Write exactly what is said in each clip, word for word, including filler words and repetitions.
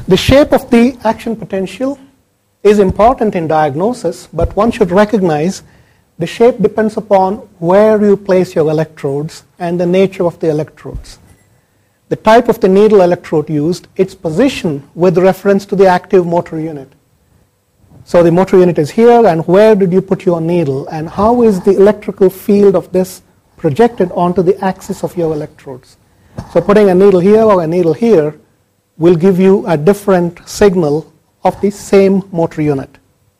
The shape of the action potential is important in diagnosis, but one should recognize the shape depends upon where you place your electrodes and the nature of the electrodes. The type of the needle electrode used, its position with reference to the active motor unit. So the motor unit is here, and where did you put your needle, and how is the electrical field of this projected onto the axis of your electrodes. So putting a needle here or a needle here will give you a different signal of the same motor unit,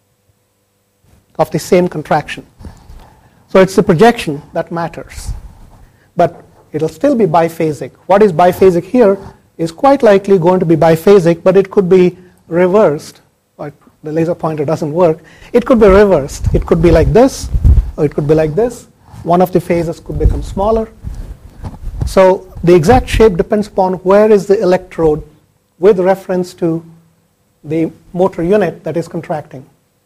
of the same contraction. So it's the projection that matters. But it'll still be biphasic. What is biphasic here is quite likely going to be biphasic, but it could be reversed. Or the laser pointer doesn't work. It could be reversed. It could be like this, or it could be like this. One of the phases could become smaller. So the exact shape depends upon where is the electrode with reference to the motor unit that is contracting.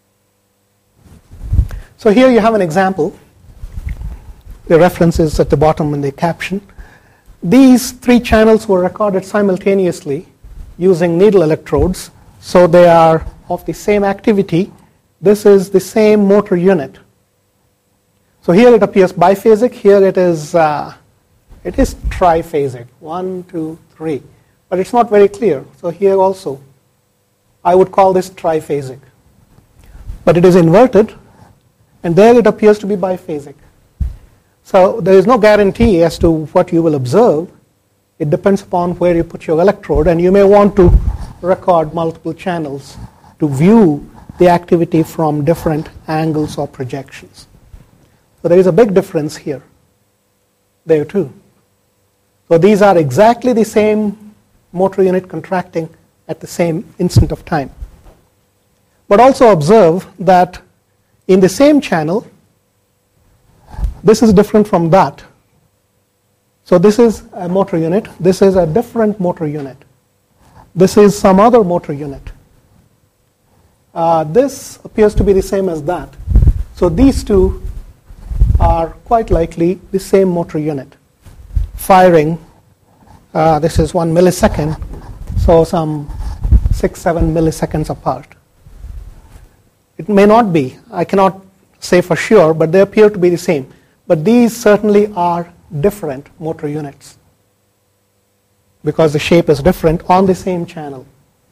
So here you have an example. The reference is at the bottom in the caption. These three channels were recorded simultaneously using needle electrodes, so they are of the same activity. This is the same motor unit. So here it appears biphasic. Here it is uh, it is triphasic. One, two, three. But it's not very clear. So here also, I would call this triphasic. But it is inverted, and there it appears to be biphasic. So there is no guarantee as to what you will observe. It depends upon where you put your electrode, and you may want to record multiple channels to view the activity from different angles or projections. So there is a big difference here, there too. So these are exactly the same motor unit contracting at the same instant of time. But also observe that in the same channel, this is different from that. So this is a motor unit. This is a different motor unit. This is some other motor unit. Uh, this appears to be the same as that. So these two are quite likely the same motor unit firing. Uh, this is one millisecond, so some six, seven milliseconds apart. It may not be. I cannot say for sure, but they appear to be the same. But these certainly are different motor units because the shape is different on the same channel.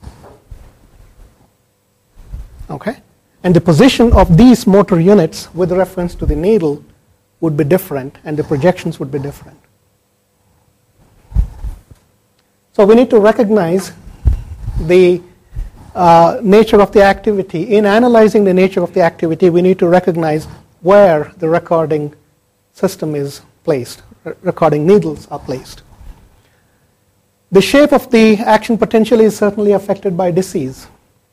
Okay? And the position of these motor units with reference to the needle would be different, and the projections would be different. So we need to recognize the uh, nature of the activity. In analyzing the nature of the activity, we need to recognize where the recording system is placed, recording needles are placed. The shape of the action potential is certainly affected by disease.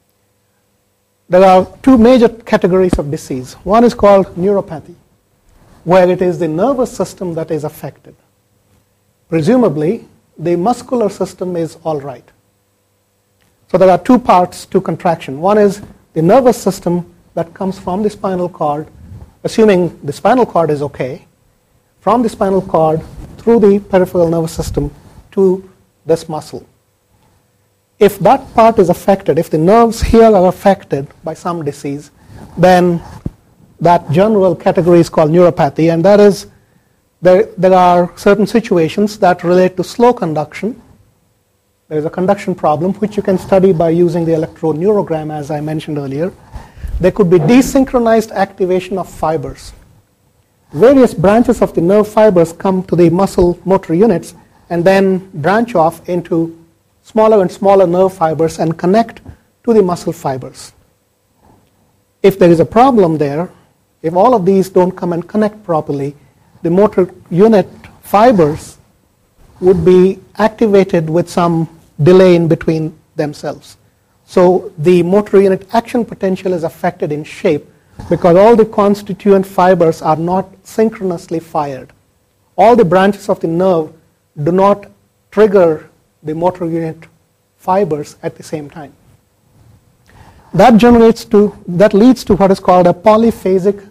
There are two major categories of disease. One is called neuropathy, where it is the nervous system that is affected. Presumably, the muscular system is all right. So there are two parts to contraction. One is the nervous system that comes from the spinal cord, assuming the spinal cord is okay, from the spinal cord through the peripheral nervous system to this muscle. If that part is affected, if the nerves here are affected by some disease, then that general category is called neuropathy, and that is, there, there are certain situations that relate to slow conduction. There is a conduction problem which you can study by using the electroneurogram, as I mentioned earlier. There could be desynchronized activation of fibers. Various branches of the nerve fibers come to the muscle motor units and then branch off into smaller and smaller nerve fibers and connect to the muscle fibers. If there is a problem there, if all of these don't come and connect properly, the motor unit fibers would be activated with some delay in between themselves. So the motor unit action potential is affected in shape because all the constituent fibers are not synchronously fired. All the branches of the nerve do not trigger the motor unit fibers at the same time. That generates to, that leads to what is called a polyphasic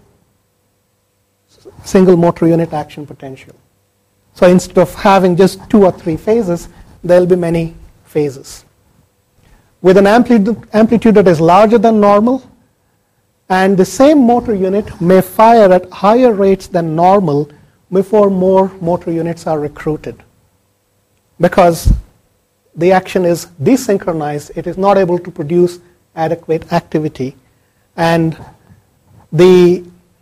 single motor unit action potential. So instead of having just two or three phases, there will be many phases. with an amplitude, amplitude that is larger than normal, and the same motor unit may fire at higher rates than normal before more motor units are recruited. Because the action is desynchronized, it is not able to produce adequate activity, and the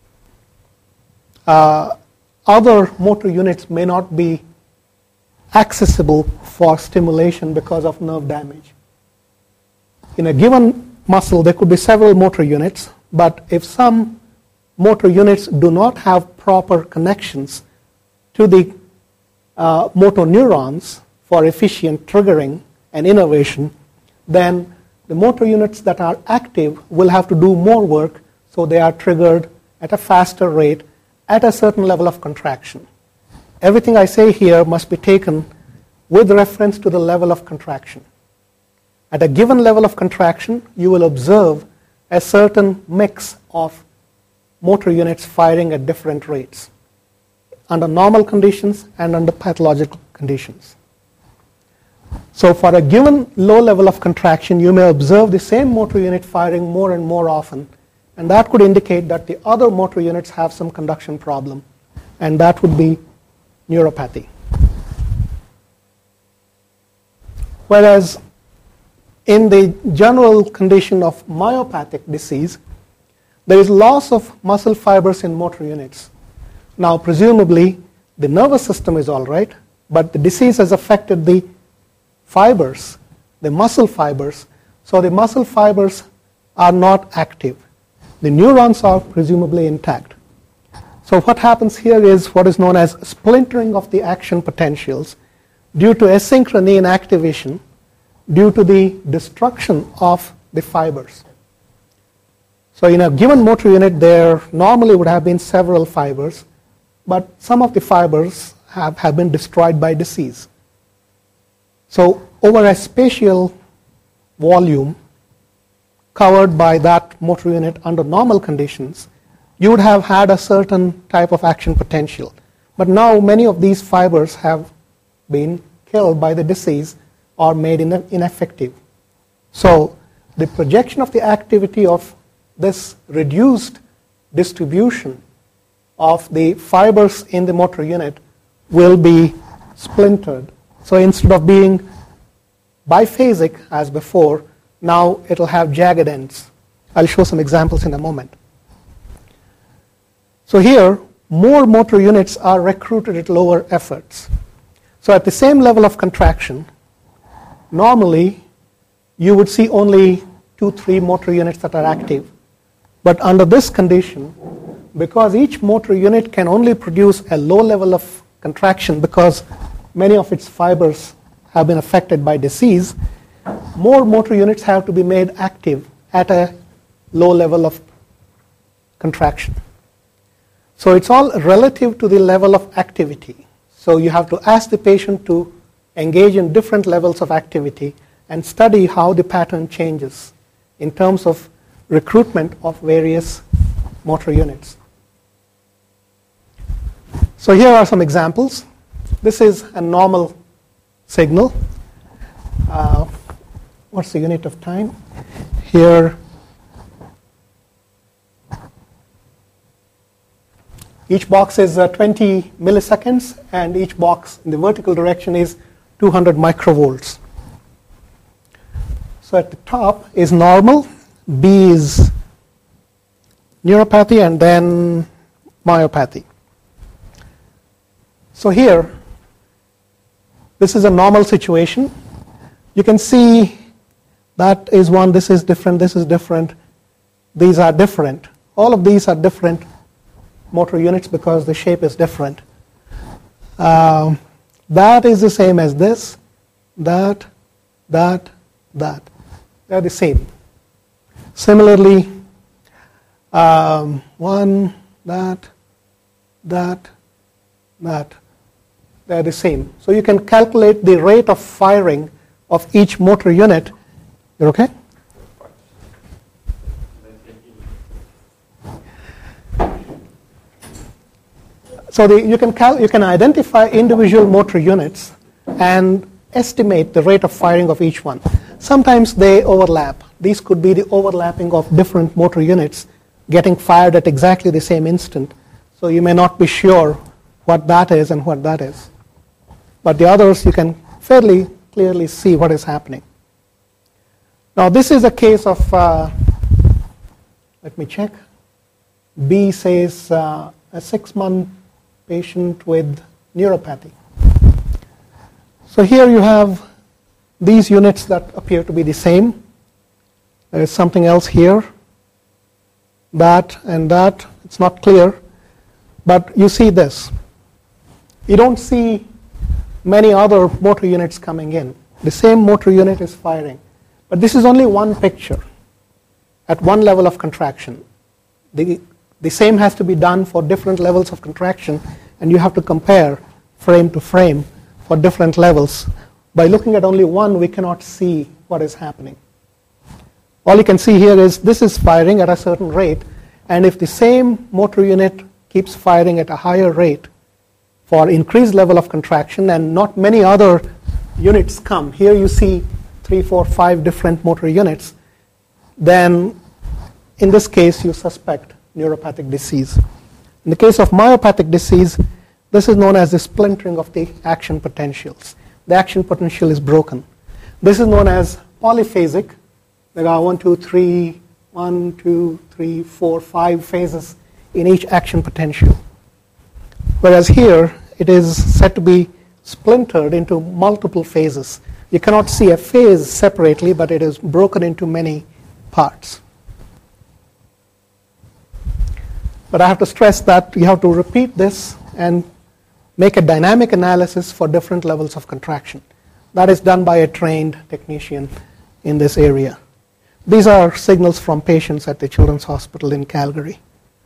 uh, other motor units may not be accessible for stimulation because of nerve damage. In a given muscle, there could be several motor units, but if some motor units do not have proper connections to the uh, motor neurons for efficient triggering and innervation, then the motor units that are active will have to do more work, so they are triggered at a faster rate at a certain level of contraction. Everything I say here must be taken with reference to the level of contraction. At a given level of contraction, you will observe a certain mix of motor units firing at different rates under normal conditions and under pathological conditions. So for a given low level of contraction, you may observe the same motor unit firing more and more often, and that could indicate that the other motor units have some conduction problem, and that would be neuropathy. Whereas in the general condition of myopathic disease, there is loss of muscle fibers in motor units. Now, presumably, the nervous system is all right, but the disease has affected the fibers, the muscle fibers, so the muscle fibers are not active. The neurons are presumably intact. So what happens here is what is known as splintering of the action potentials due to asynchrony in activation, due to the destruction of the fibers. So in a given motor unit, there normally would have been several fibers, but some of the fibers have, have been destroyed by disease. So over a spatial volume covered by that motor unit under normal conditions, you would have had a certain type of action potential. But now many of these fibers have been killed by the disease or made ineffective. So the projection of the activity of this reduced distribution of the fibers in the motor unit will be splintered. So instead of being biphasic as before, now it will have jagged ends. I'll show some examples in a moment. So here, more motor units are recruited at lower efforts. So at the same level of contraction, normally you would see only two, three motor units that are active. But under this condition, because each motor unit can only produce a low level of contraction because many of its fibers have been affected by disease, more motor units have to be made active at a low level of contraction. So it's all relative to the level of activity. So you have to ask the patient to engage in different levels of activity and study how the pattern changes in terms of recruitment of various motor units. So here are some examples. This is a normal signal. Uh, what's the unit of time? Here, each box is uh, twenty milliseconds, and each box in the vertical direction is two hundred microvolts. So at the top is normal, B is neuropathy, and then myopathy. So here, this is a normal situation. You can see that is one, this is different, this is different, these are different. All of these are different motor units because the shape is different. Um, that is the same as this, that, that, that. They're the same. Similarly, um, one, that, that, that. They're the same. So you can calculate the rate of firing of each motor unit. You're okay? So the, you, can cal you can identify individual motor units and estimate the rate of firing of each one. Sometimes they overlap. These could be the overlapping of different motor units getting fired at exactly the same instant. So you may not be sure what that is and what that is. But the others, you can fairly clearly see what is happening. Now this is a case of, uh, let me check. B says uh, a six-month patient with neuropathy. So here you have these units that appear to be the same. There is something else here. That and that. It's not clear. But you see this. You don't see many other motor units coming in. The same motor unit is firing. But this is only one picture at one level of contraction. The, the same has to be done for different levels of contraction, and you have to compare frame to frame for different levels. By looking at only one, we cannot see what is happening. All you can see here is this is firing at a certain rate, and if the same motor unit keeps firing at a higher rate for increased level of contraction and not many other units come, here you see three, four, five different motor units, then in this case you suspect neuropathic disease. In the case of myopathic disease, this is known as the splintering of the action potentials. The action potential is broken. This is known as polyphasic. There are one, two, three, one, two, three, four, five phases in each action potential. Whereas here, it is said to be splintered into multiple phases. You cannot see a phase separately, but it is broken into many parts. But I have to stress that you have to repeat this and make a dynamic analysis for different levels of contraction. That is done by a trained technician in this area. These are signals from patients at the Children's Hospital in Calgary.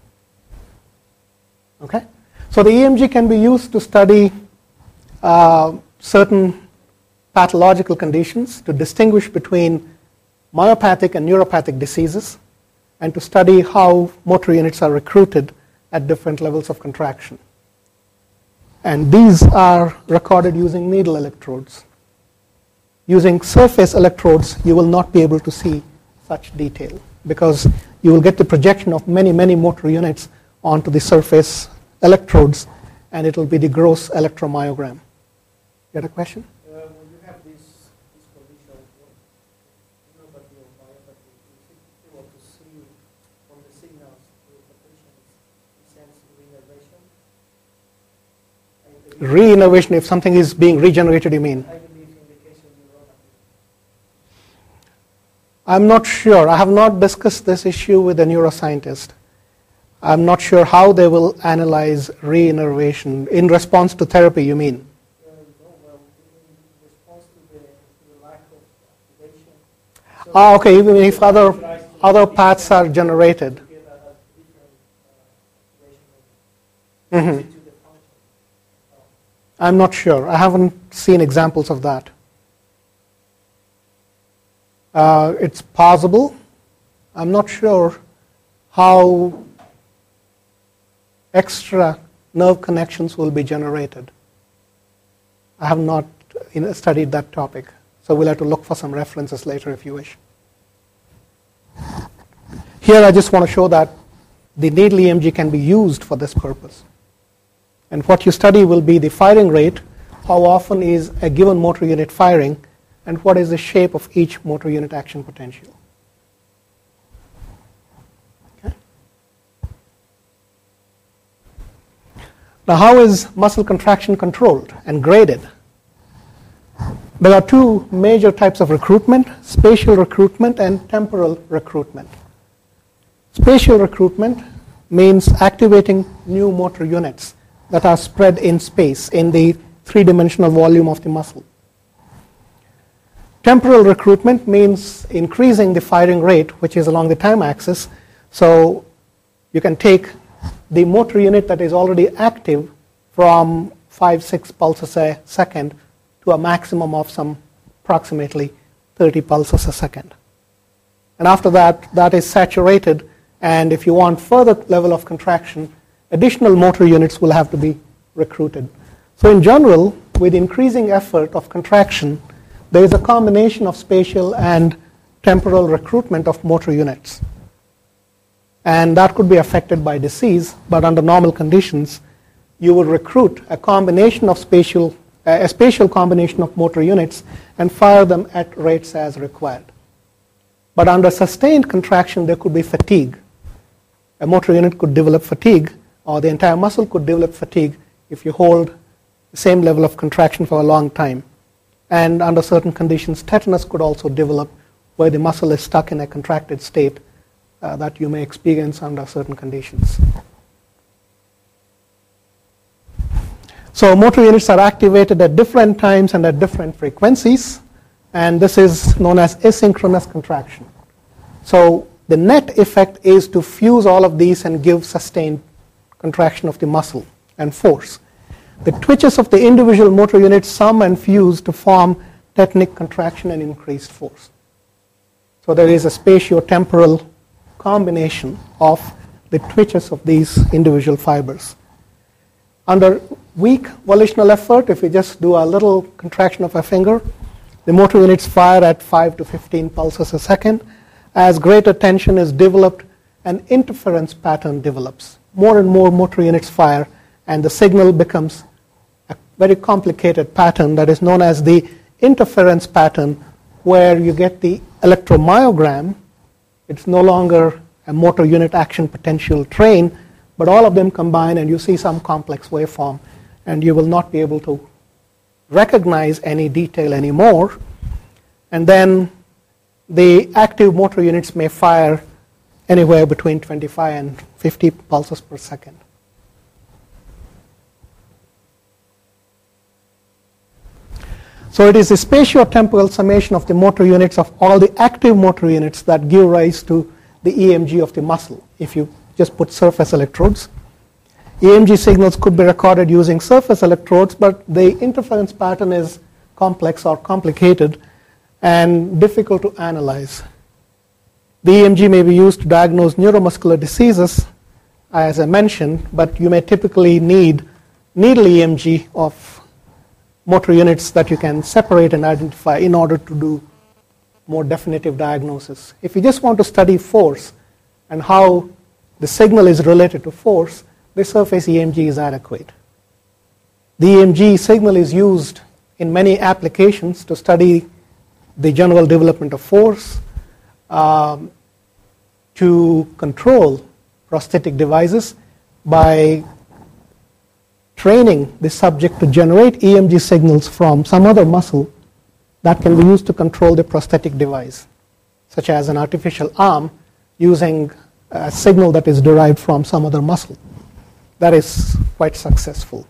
Okay? So the E M G can be used to study uh, certain pathological conditions, to distinguish between myopathic and neuropathic diseases, and to study how motor units are recruited at different levels of contraction. And these are recorded using needle electrodes. Using surface electrodes, you will not be able to see such detail because you will get the projection of many, many motor units onto the surface electrodes, and it will be the gross electromyogram. You had a question? Uh, when you have this, this condition, neuropathy or myopathy, is it able to see from the signals with the patient sense reinnervation? Reinnervation, if something is being regenerated, you mean? I believe in the case of neuropathy. I'm not sure. I have not discussed this issue with a neuroscientist. I'm not sure how they will analyze reinnervation. In response to therapy, you mean? Uh, no, well, in response to the, to the lack of activation. So Ah, okay, even if other, other paths are generated. to get a, a different uh, activation Mm-hmm. to the function. I'm not sure. I haven't seen examples of that. Uh, it's possible. I'm not sure how extra nerve connections will be generated. I have not you know, studied that topic, so we'll have to look for some references later if you wish. Here I just want to show that the needle E M G can be used for this purpose. And what you study will be the firing rate, how often is a given motor unit firing, and what is the shape of each motor unit action potential. Okay. Now, how is muscle contraction controlled and graded? There are two major types of recruitment, spatial recruitment and temporal recruitment. Spatial recruitment means activating new motor units that are spread in space in the three-dimensional volume of the muscle. Temporal recruitment means increasing the firing rate, which is along the time axis. So you can take the motor unit that is already active from five, six pulses a second to a maximum of some approximately thirty pulses a second. And after that, that is saturated, and if you want further level of contraction, additional motor units will have to be recruited. So in general, with increasing effort of contraction, there is a combination of spatial and temporal recruitment of motor units. And that could be affected by disease, but under normal conditions, you would recruit a combination of spatial, a spatial combination of motor units and fire them at rates as required. But under sustained contraction, there could be fatigue. A motor unit could develop fatigue, or the entire muscle could develop fatigue if you hold the same level of contraction for a long time. And under certain conditions, tetanus could also develop, where the muscle is stuck in a contracted state uh, that you may experience under certain conditions. So motor units are activated at different times and at different frequencies, and this is known as asynchronous contraction. So the net effect is to fuse all of these and give sustained contraction of the muscle and force. The twitches of the individual motor units sum and fuse to form tetanic contraction and increased force. So there is a spatio-temporal combination of the twitches of these individual fibers. Under weak volitional effort, if we just do a little contraction of a finger, the motor units fire at five to fifteen pulses a second. As greater tension is developed, an interference pattern develops. More and more motor units fire, and the signal becomes a very complicated pattern that is known as the interference pattern, where you get the electromyogram. It's no longer a motor unit action potential train, but all of them combine and you see some complex waveform, and you will not be able to recognize any detail anymore. And then the active motor units may fire anywhere between twenty-five and fifty pulses per second. So it is the spatio-temporal summation of the motor units of all the active motor units that give rise to the E M G of the muscle. If you just put surface electrodes, E M G signals could be recorded using surface electrodes, but the interference pattern is complex or complicated and difficult to analyze. The E M G may be used to diagnose neuromuscular diseases, as I mentioned, but you may typically need needle E M G of motor units that you can separate and identify in order to do more definitive diagnosis. If you just want to study force and how the signal is related to force, the surface E M G is adequate. The E M G signal is used in many applications to study the general development of force, um, to control prosthetic devices by training the subject to generate E M G signals from some other muscle that can be used to control the prosthetic device, such as an artificial arm using a signal that is derived from some other muscle. That is quite successful.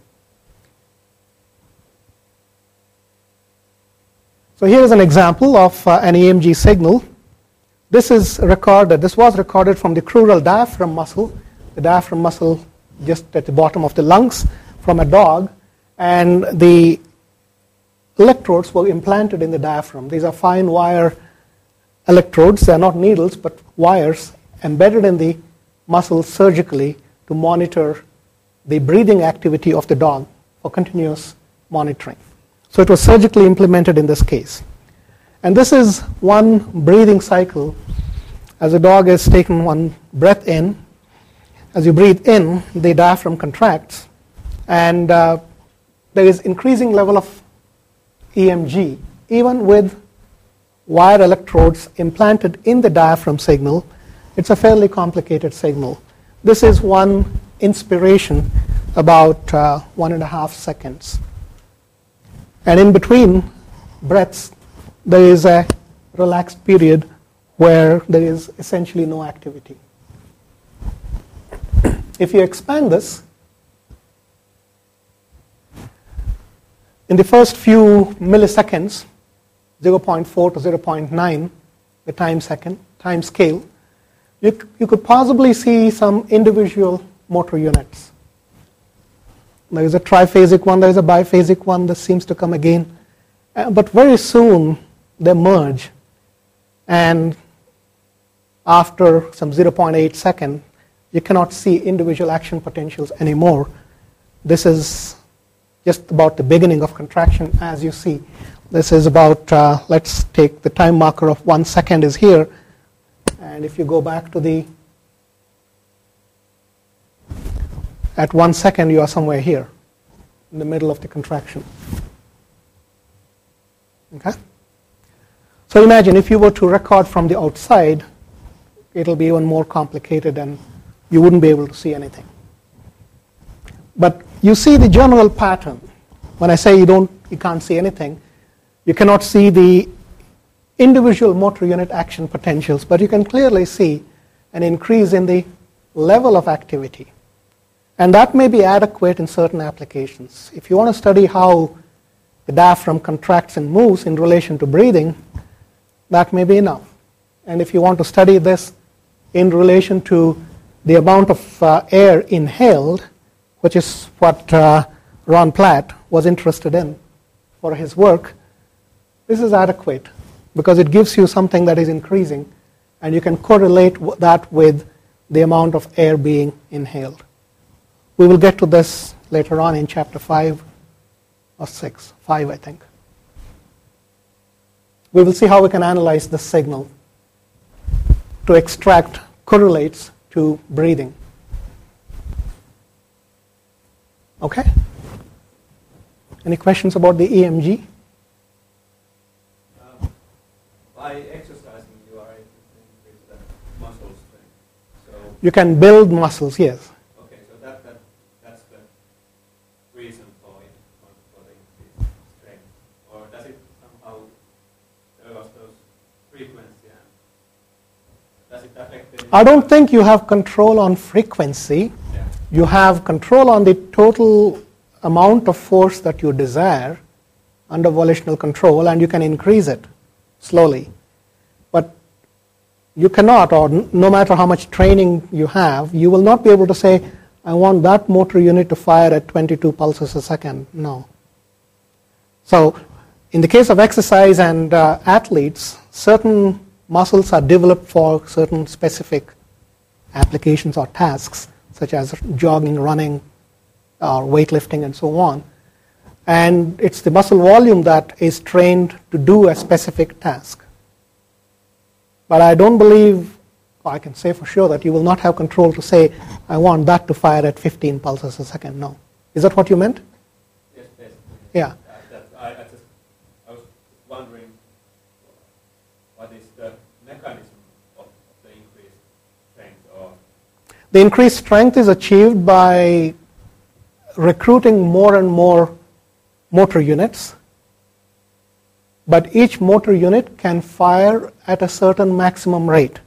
So here is an example of uh, an E M G signal. This is recorded, this was recorded from the crural diaphragm muscle, the diaphragm muscle just at the bottom of the lungs, from a dog, and the electrodes were implanted in the diaphragm. These are fine wire electrodes. They are not needles, but wires embedded in the muscle surgically to monitor the breathing activity of the dog for continuous monitoring. So it was surgically implemented in this case. And this is one breathing cycle. As the dog is taking one breath in, as you breathe in, the diaphragm contracts, and uh, there is increasing level of E M G, even with wire electrodes implanted in the diaphragm signal. It's a fairly complicated signal. This is one inspiration, about uh, one and a half seconds. And in between breaths, there is a relaxed period where there is essentially no activity. If you expand this, in the first few milliseconds, zero point four to zero point nine, the time second, time scale, you, you could possibly see some individual motor units. There is a triphasic one, there is a biphasic one, this seems to come again. Uh, but very soon, they merge. And after some zero point eight seconds, you cannot see individual action potentials anymore. This is just about the beginning of contraction, as you see. This is about, uh, let's take the time marker of one second is here. And if you go back to the, at one second you are somewhere here, in the middle of the contraction. Okay? So imagine if you were to record from the outside, it'll be even more complicated and you wouldn't be able to see anything. But you see the general pattern. When I say you don't, you can't see anything, you cannot see the individual motor unit action potentials, but you can clearly see an increase in the level of activity. And that may be adequate in certain applications. If you want to study how the diaphragm contracts and moves in relation to breathing, that may be enough. And if you want to study this in relation to the amount of uh, air inhaled, which is what uh, Ron Platt was interested in for his work, this is adequate because it gives you something that is increasing, and you can correlate that with the amount of air being inhaled. We will get to this later on in chapter five or six, five I think. We will see how we can analyze the signal to extract correlates to breathing. Okay? Any questions about the E M G? Uh, by exercising, you are able to increase the muscle strength. So you can build muscles, yes. Okay, so that, that that's the reason for it, for the increased strength. Or does it somehow reverse those frequency and does it affect the I don't think you have control on frequency. Yeah. You have control on the total amount of force that you desire under volitional control, and you can increase it slowly. But you cannot, or no matter how much training you have, you will not be able to say, I want that motor unit to fire at twenty-two pulses a second. No. So in the case of exercise and uh, athletes, certain muscles are developed for certain specific applications or tasks, such as jogging, running, or weightlifting, and so on. And it's the muscle volume that is trained to do a specific task. But I don't believe, or I can say for sure, that you will not have control to say, I want that to fire at fifteen pulses a second. No. Is that what you meant? Yes, basically. Yeah. Uh, that, I, I, just, I was wondering what is the mechanism of the increased strength? Or The increased strength is achieved by recruiting more and more motor units, but each motor unit can fire at a certain maximum rate.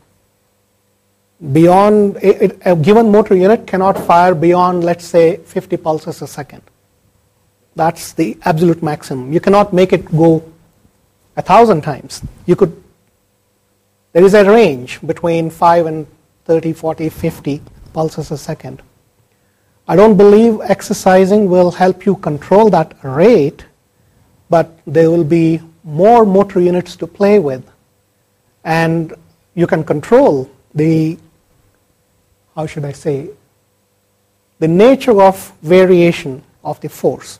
Beyond, it, a given motor unit cannot fire beyond, let's say, fifty pulses a second. That's the absolute maximum. You cannot make it go a thousand times. You could, there is a range between five and thirty, forty, fifty pulses a second. I don't believe exercising will help you control that rate, but there will be more motor units to play with. And you can control the, how should I say, the nature of variation of the force.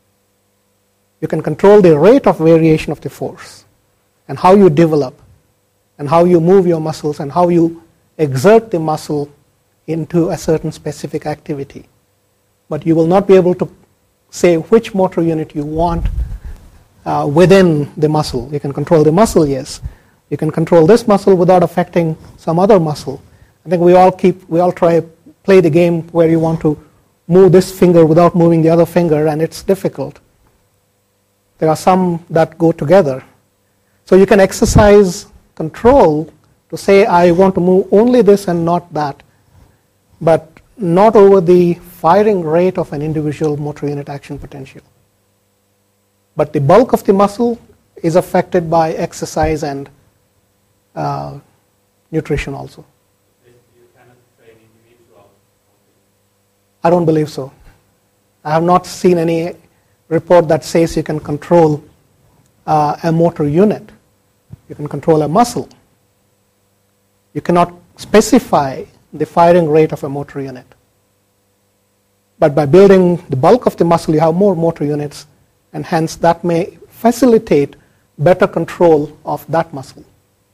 You can control the rate of variation of the force and how you develop and how you move your muscles and how you exert the muscle into a certain specific activity. But you will not be able to say which motor unit you want uh, within the muscle. You can control the muscle, yes. You can control this muscle without affecting some other muscle. I think we all keep, we all try play the game where you want to move this finger without moving the other finger, and it's difficult. There are some that go together. So you can exercise control to say, I want to move only this and not that, but not over the firing rate of an individual motor unit action potential. But the bulk of the muscle is affected by exercise and uh, nutrition also. you cannot train individual? I don't believe so. I have not seen any report that says you can control uh, a motor unit. You can control a muscle. You cannot specify the firing rate of a motor unit. But by building the bulk of the muscle, you have more motor units, and hence that may facilitate better control of that muscle.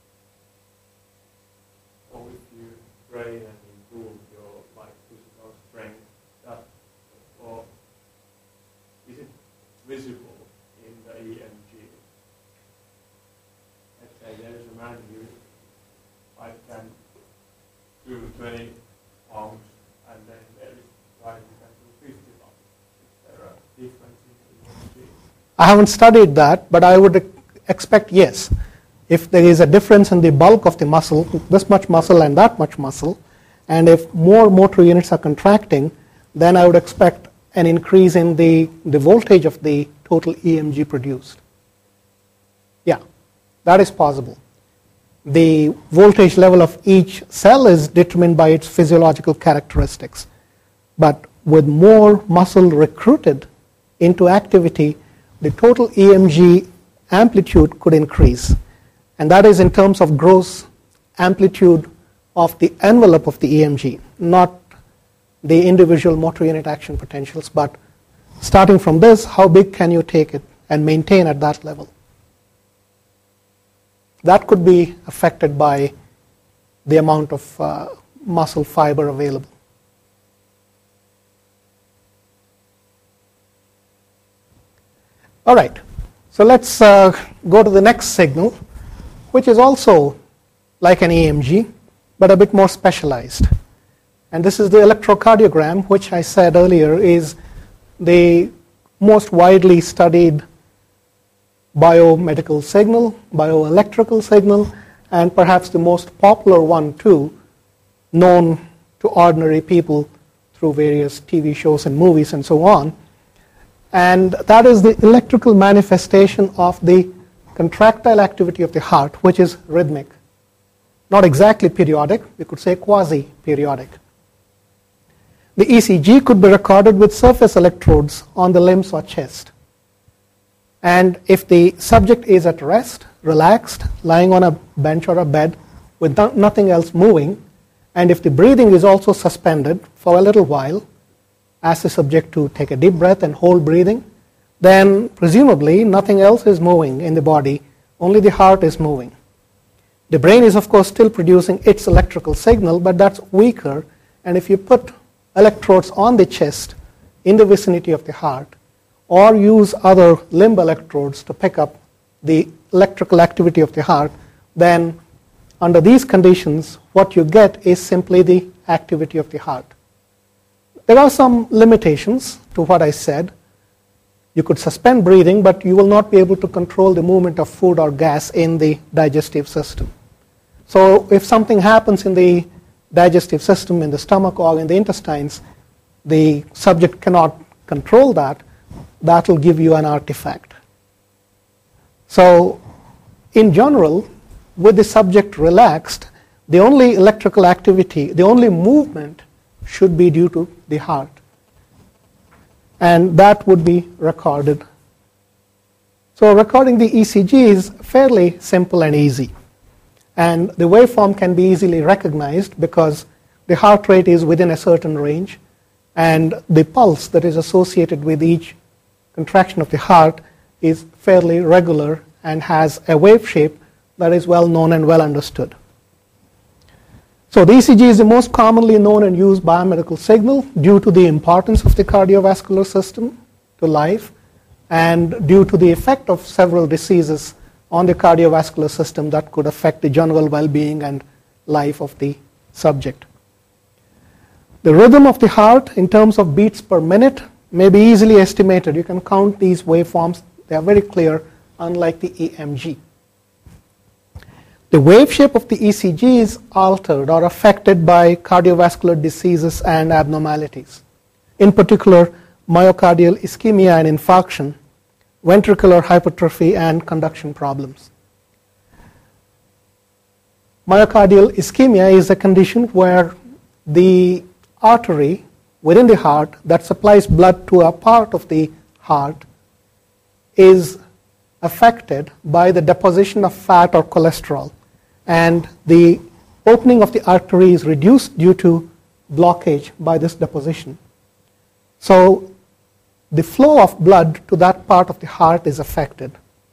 Or if you train and improve your like physical strength, that or is it visible in the E M G? Let's say there is a man who I can do twenty pounds, and then there is guy who can do fifty pounds. Is there a difference in the E M G? I haven't studied that, but I would expect yes. If there is a difference in the bulk of the muscle, this much muscle and that much muscle, and if more motor units are contracting, then I would expect an increase in the, the voltage of the total E M G produced. Yeah, that is possible. The voltage level of each cell is determined by its physiological characteristics. But with more muscle recruited into activity, the total E M G amplitude could increase. And that is in terms of gross amplitude of the envelope of the E M G, not the individual motor unit action potentials, but starting from this, how big can you take it and maintain at that level? That could be affected by the amount of uh, muscle fiber available. All right, so let's uh, go to the next signal, which is also like an E M G, but a bit more specialized. And this is the electrocardiogram, which I said earlier is the most widely studied biomedical signal, bioelectrical signal, and perhaps the most popular one too, known to ordinary people through various T V shows and movies and so on. And that is the electrical manifestation of the contractile activity of the heart, which is rhythmic. Not exactly periodic, we could say quasi-periodic. The E C G could be recorded with surface electrodes on the limbs or chest. And if the subject is at rest, relaxed, lying on a bench or a bed with no- nothing else moving, and if the breathing is also suspended for a little while, ask the subject to take a deep breath and hold breathing, then presumably nothing else is moving in the body, only the heart is moving. The brain is of course still producing its electrical signal, but that's weaker, and if you put electrodes on the chest in the vicinity of the heart, or use other limb electrodes to pick up the electrical activity of the heart, then under these conditions, what you get is simply the activity of the heart. There are some limitations to what I said. You could suspend breathing, but you will not be able to control the movement of food or gas in the digestive system. So if something happens in the digestive system, in the stomach or in the intestines, the subject cannot control that, that will give you an artifact. So in general, with the subject relaxed, the only electrical activity, the only movement should be due to the heart. And that would be recorded. So recording the E C G is fairly simple and easy. And the waveform can be easily recognized because the heart rate is within a certain range, and the pulse that is associated with each contraction of the heart is fairly regular and has a wave shape that is well known and well understood. So the E C G is the most commonly known and used biomedical signal due to the importance of the cardiovascular system to life and due to the effect of several diseases on the cardiovascular system that could affect the general well-being and life of the subject. The rhythm of the heart in terms of beats per minute may be easily estimated. You can count these waveforms. They are very clear, unlike the E M G. The wave shape of the E C G is altered or affected by cardiovascular diseases and abnormalities. In particular, myocardial ischemia and infarction, ventricular hypertrophy, and conduction problems. Myocardial ischemia is a condition where the artery within the heart that supplies blood to a part of the heart is affected by the deposition of fat or cholesterol, and the opening of the artery is reduced due to blockage by this deposition. So the flow of blood to that part of the heart is affected.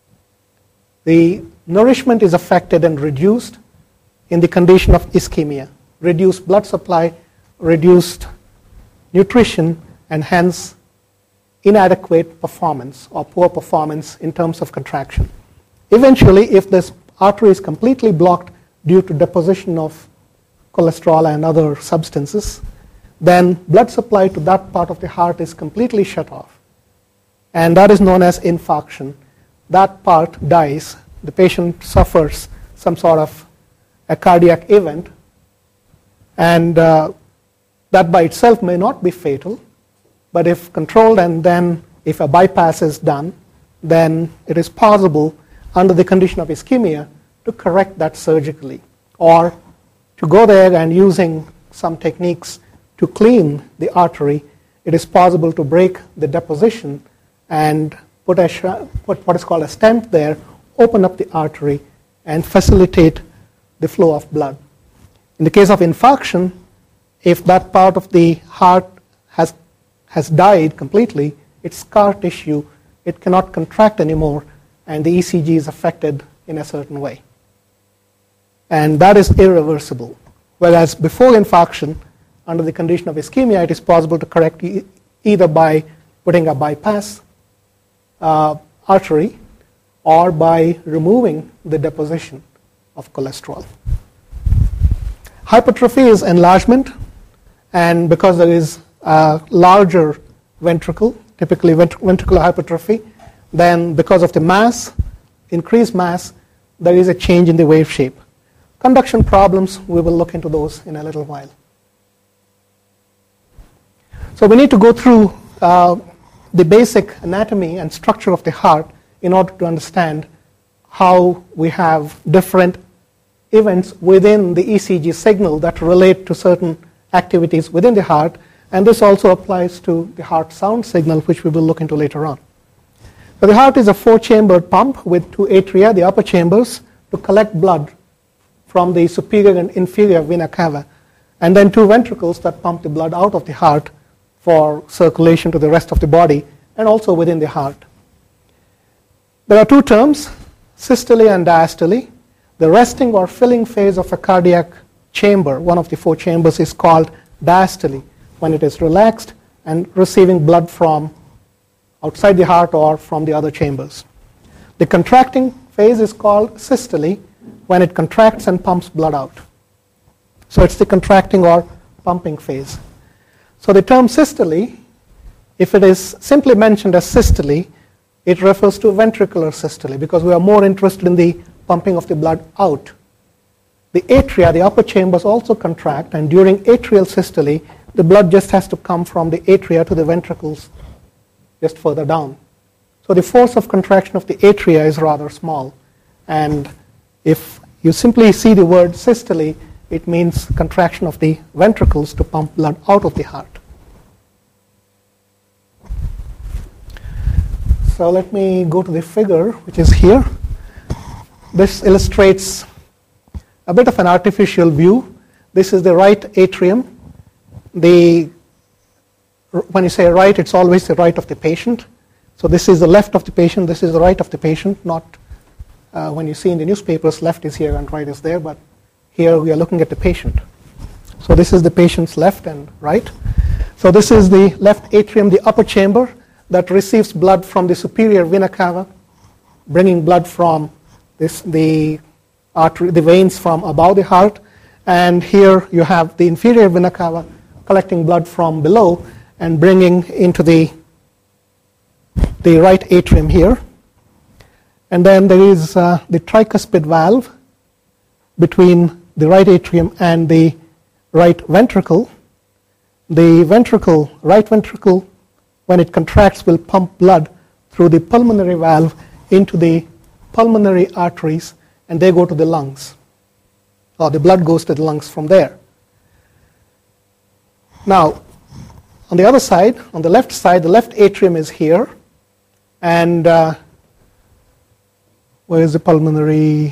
the nourishment is affected and reduced in the condition of ischemia, reduced blood supply, reduced nutrition, and hence inadequate performance or poor performance in terms of contraction. Eventually, if this artery is completely blocked due to deposition of cholesterol and other substances, then blood supply to that part of the heart is completely shut off. And that is known as infarction. That part dies. The patient suffers some sort of a cardiac event, and uh, that by itself may not be fatal, but if controlled and then if a bypass is done, then it is possible under the condition of ischemia to correct that surgically, or to go there and using some techniques to clean the artery, it is possible to break the deposition and put, a, put what is called a stent there, open up the artery, and facilitate the flow of blood. In the case of infarction, if that part of the heart has, has died completely, it's scar tissue, it cannot contract anymore, and the E C G is affected in a certain way. And that is irreversible. Whereas before infarction, under the condition of ischemia, it is possible to correct e- either by putting a bypass uh, artery or by removing the deposition of cholesterol. Hypertrophy is enlargement, and because there is a larger ventricle, typically vent- ventricular hypertrophy, then because of the mass, increased mass, there is a change in the wave shape. Conduction problems, we will look into those in a little while. So we need to go through uh, the basic anatomy and structure of the heart in order to understand how we have different events within the E C G signal that relate to certain activities within the heart, and this also applies to the heart sound signal, which we will look into later on. So the heart is a four-chambered pump with two atria, the upper chambers, to collect blood from the superior and inferior vena cava, and then two ventricles that pump the blood out of the heart for circulation to the rest of the body and also within the heart. There are two terms, systole and diastole. The resting or filling phase of a cardiac chamber, one of the four chambers, is called diastole, when it is relaxed and receiving blood from outside the heart or from the other chambers. The contracting phase is called systole, when it contracts and pumps blood out. So it's the contracting or pumping phase. So the term systole, if it is simply mentioned as systole, it refers to ventricular systole because we are more interested in the pumping of the blood out. The atria, the upper chambers, also contract, and during atrial systole, the blood just has to come from the atria to the ventricles just further down. So the force of contraction of the atria is rather small, and if you simply see the word systole, it means contraction of the ventricles to pump blood out of the heart. So let me go to the figure, which is here. This illustrates a bit of an artificial view. This is the right atrium. The, when you say right, it's always the right of the patient. So this is the left of the patient, this is the right of the patient, not uh, when you see in the newspapers, left is here and right is there, but here we are looking at the patient. So this is the patient's left and right. So this is the left atrium, the upper chamber that receives blood from the superior vena cava, bringing blood from this, the artery, the veins from above the heart. And here you have the inferior vena cava collecting blood from below and bringing into the, the right atrium here. And then there is uh, the tricuspid valve between the right atrium and the right ventricle. The ventricle, right ventricle, when it contracts, will pump blood through the pulmonary valve into the pulmonary arteries, and they go to the lungs. Or the blood goes to the lungs from there. Now, on the other side, on the left side, the left atrium is here, and uh, where is the pulmonary?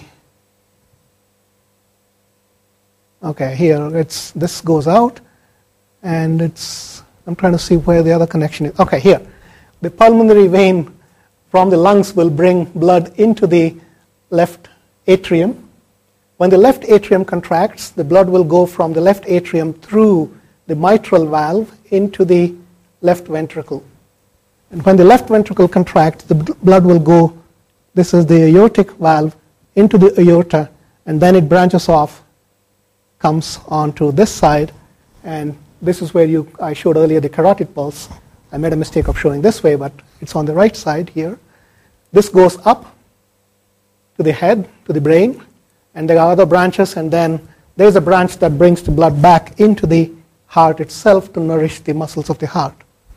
Okay, here it's this goes out, and it's I'm trying to see where the other connection is. Okay, here, the pulmonary vein from the lungs will bring blood into the left atrium. When the left atrium contracts, the blood will go from the left atrium through the mitral valve into the left ventricle. And when the left ventricle contracts, the blood will go, this is the aortic valve, into the aorta, and then it branches off, comes onto this side, and this is where you I showed earlier the carotid pulse. I made a mistake of showing this way, but it's on the right side here. This goes up to the head, to the brain, and there are other branches, and then there's a branch that brings the blood back into the heart itself to nourish the muscles of the heart.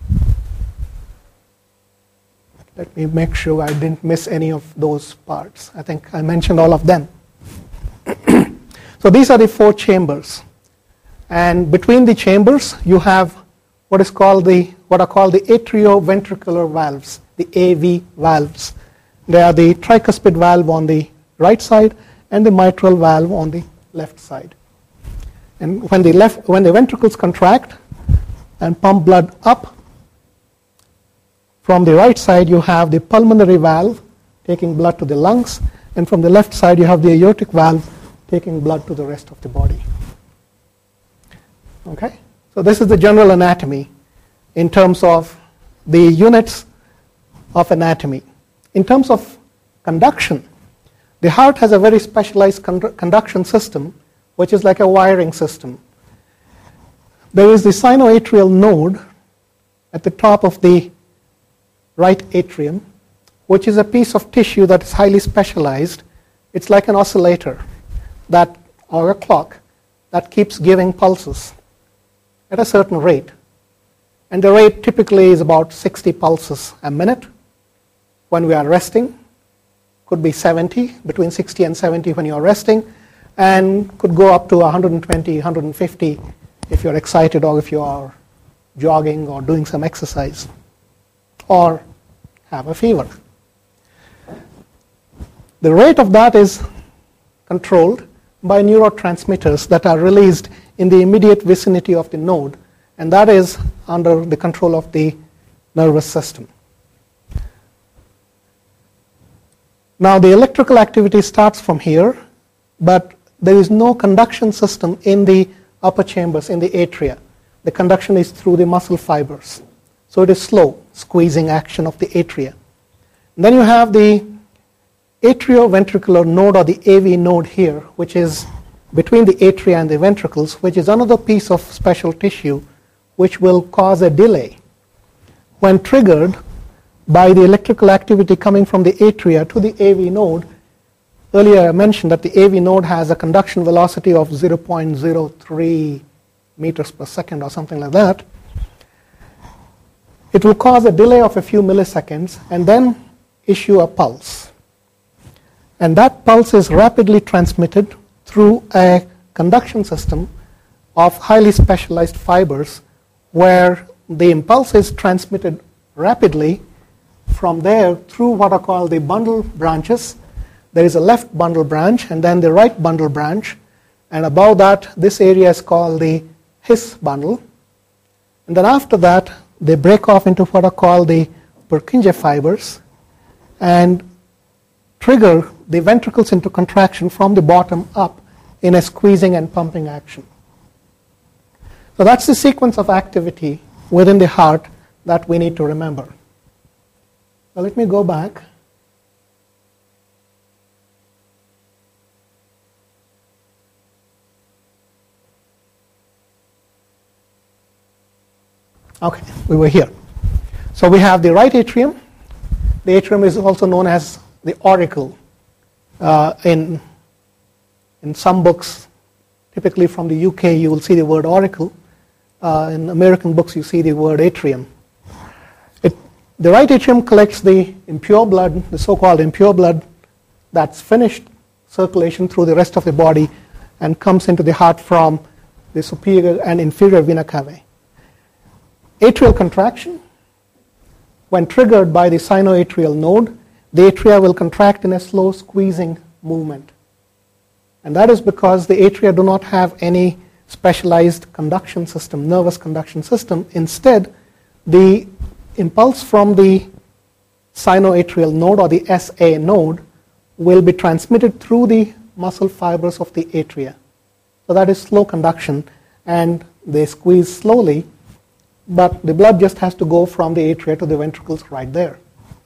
Let me make sure I didn't miss any of those parts. I think I mentioned all of them. So these are the four chambers. And between the chambers, you have what is called the what are called the atrioventricular valves, the A V valves. They are the tricuspid valve on the right side and the mitral valve on the left side. And when the left when the ventricles contract and pump blood up, from the right side you have the pulmonary valve taking blood to the lungs, and from the left side you have the aortic valve taking blood to the rest of the body. Okay? So this is the general anatomy in terms of the units of anatomy. In terms of conduction, the heart has a very specialized con- conduction system, which is like a wiring system. There is the sinoatrial node at the top of the right atrium, which is a piece of tissue that is highly specialized. It's like an oscillator that, or a clock that keeps giving pulses at a certain rate. And the rate typically is about sixty pulses a minute. When we are resting, could be seventy, between sixty and seventy when you are resting, and could go up to one hundred twenty, one hundred fifty if you're excited or if you are jogging or doing some exercise or have a fever. The rate of that is controlled by neurotransmitters that are released in the immediate vicinity of the node, and that is under the control of the nervous system. Now the electrical activity starts from here, but there is no conduction system in the upper chambers, in the atria. The conduction is through the muscle fibers. So it is slow, squeezing action of the atria. And then you have the atrioventricular node, or the A V node here, which is between the atria and the ventricles, which is another piece of special tissue which will cause a delay. When triggered by the electrical activity coming from the atria to the A V node, earlier I mentioned that the A V node has a conduction velocity of zero point zero three meters per second or something like that. It will cause a delay of a few milliseconds and then issue a pulse. And that pulse is rapidly transmitted through a conduction system of highly specialized fibers, where the impulse is transmitted rapidly from there through what are called the bundle branches. There is a left bundle branch and then the right bundle branch, and above that this area is called the His bundle. And then after that they break off into what are called the Purkinje fibers and trigger the ventricles into contraction from the bottom up in a squeezing and pumping action. So that's the sequence of activity within the heart that we need to remember. Now let me go back. Okay, we were here. So we have the right atrium. The atrium is also known as the auricle. Uh, in, in some books, typically from the U K, you will see the word auricle. Uh, in American books, you see the word atrium. It, the right atrium collects the impure blood, the so-called impure blood, that's finished circulation through the rest of the body and comes into the heart from the superior and inferior vena cava. Atrial contraction, when triggered by the sinoatrial node, the atria will contract in a slow squeezing movement. And that is because the atria do not have any specialized conduction system, nervous conduction system. Instead, the impulse from the sinoatrial node, or the S A node, will be transmitted through the muscle fibers of the atria. So that is slow conduction, and they squeeze slowly, but the blood just has to go from the atria to the ventricles right there.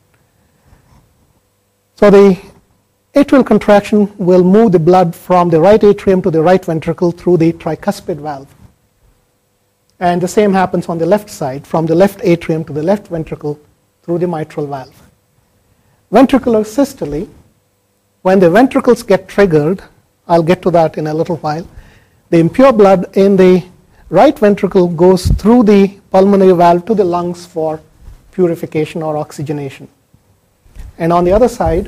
So the atrial contraction will move the blood from the right atrium to the right ventricle through the tricuspid valve. And the same happens on the left side, from the left atrium to the left ventricle through the mitral valve. Ventricular systole, when the ventricles get triggered, I'll get to that in a little while, the impure blood in the right ventricle goes through the pulmonary valve to the lungs for purification or oxygenation. And on the other side,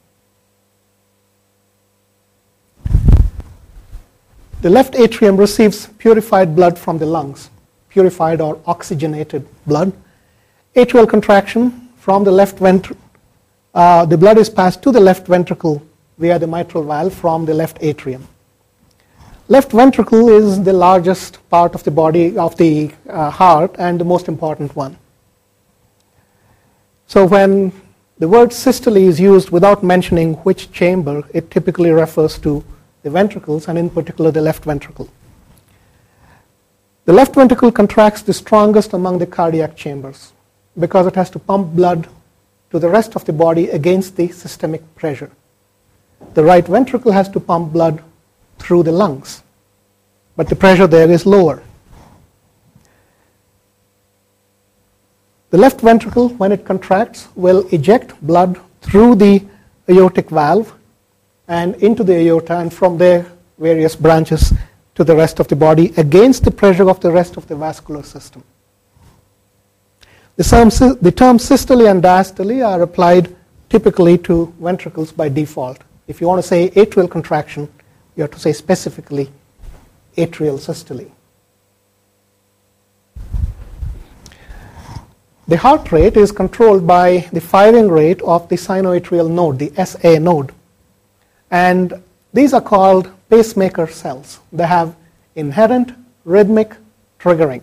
the left atrium receives purified blood from the lungs, purified or oxygenated blood. Atrial contraction from the left ventricle, uh, the blood is passed to the left ventricle via the mitral valve from the left atrium. Left ventricle is the largest part of the body, of the uh, heart, and the most important one. So when the word systole is used without mentioning which chamber, it typically refers to the ventricles, and in particular the left ventricle. The left ventricle contracts the strongest among the cardiac chambers because it has to pump blood to the rest of the body against the systemic pressure. The right ventricle has to pump blood through the lungs, but the pressure there is lower. The left ventricle, when it contracts, will eject blood through the aortic valve and into the aorta, and from there various branches to the rest of the body against the pressure of the rest of the vascular system. The term, the term systole and diastole are applied typically to ventricles by default. If you want to say atrial contraction, you have to say specifically atrial systole. The heart rate is controlled by the firing rate of the sinoatrial node, the S A node. And these are called pacemaker cells. They have inherent rhythmic triggering.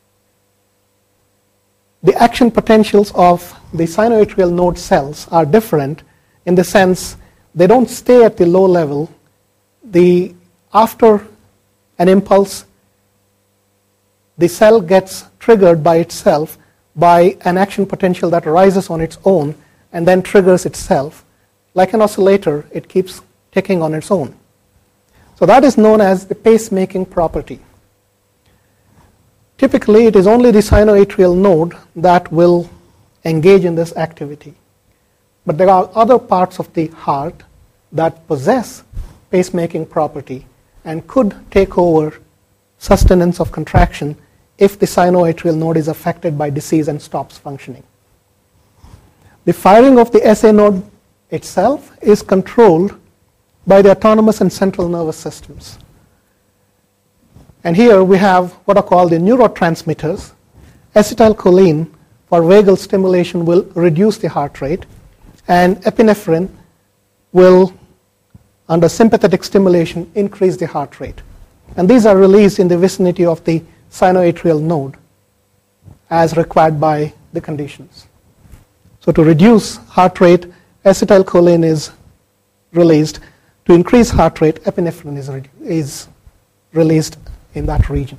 The action potentials of the sinoatrial node cells are different in the sense they don't stay at the low level. The, after an impulse, the cell gets triggered by itself by an action potential that arises on its own and then triggers itself. Like an oscillator, it keeps ticking on its own. So that is known as the pacemaking property. Typically, it is only the sinoatrial node that will engage in this activity. But there are other parts of the heart that possess pacemaking property and could take over sustenance of contraction if the sinoatrial node is affected by disease and stops functioning. The firing of the S A node itself is controlled by the autonomous and central nervous systems. And here we have what are called the neurotransmitters. Acetylcholine for vagal stimulation will reduce the heart rate, and epinephrine will, under sympathetic stimulation, increase the heart rate. And these are released in the vicinity of the sinoatrial node as required by the conditions. So to reduce heart rate, acetylcholine is released. To increase heart rate, epinephrine is, re- is released in that region.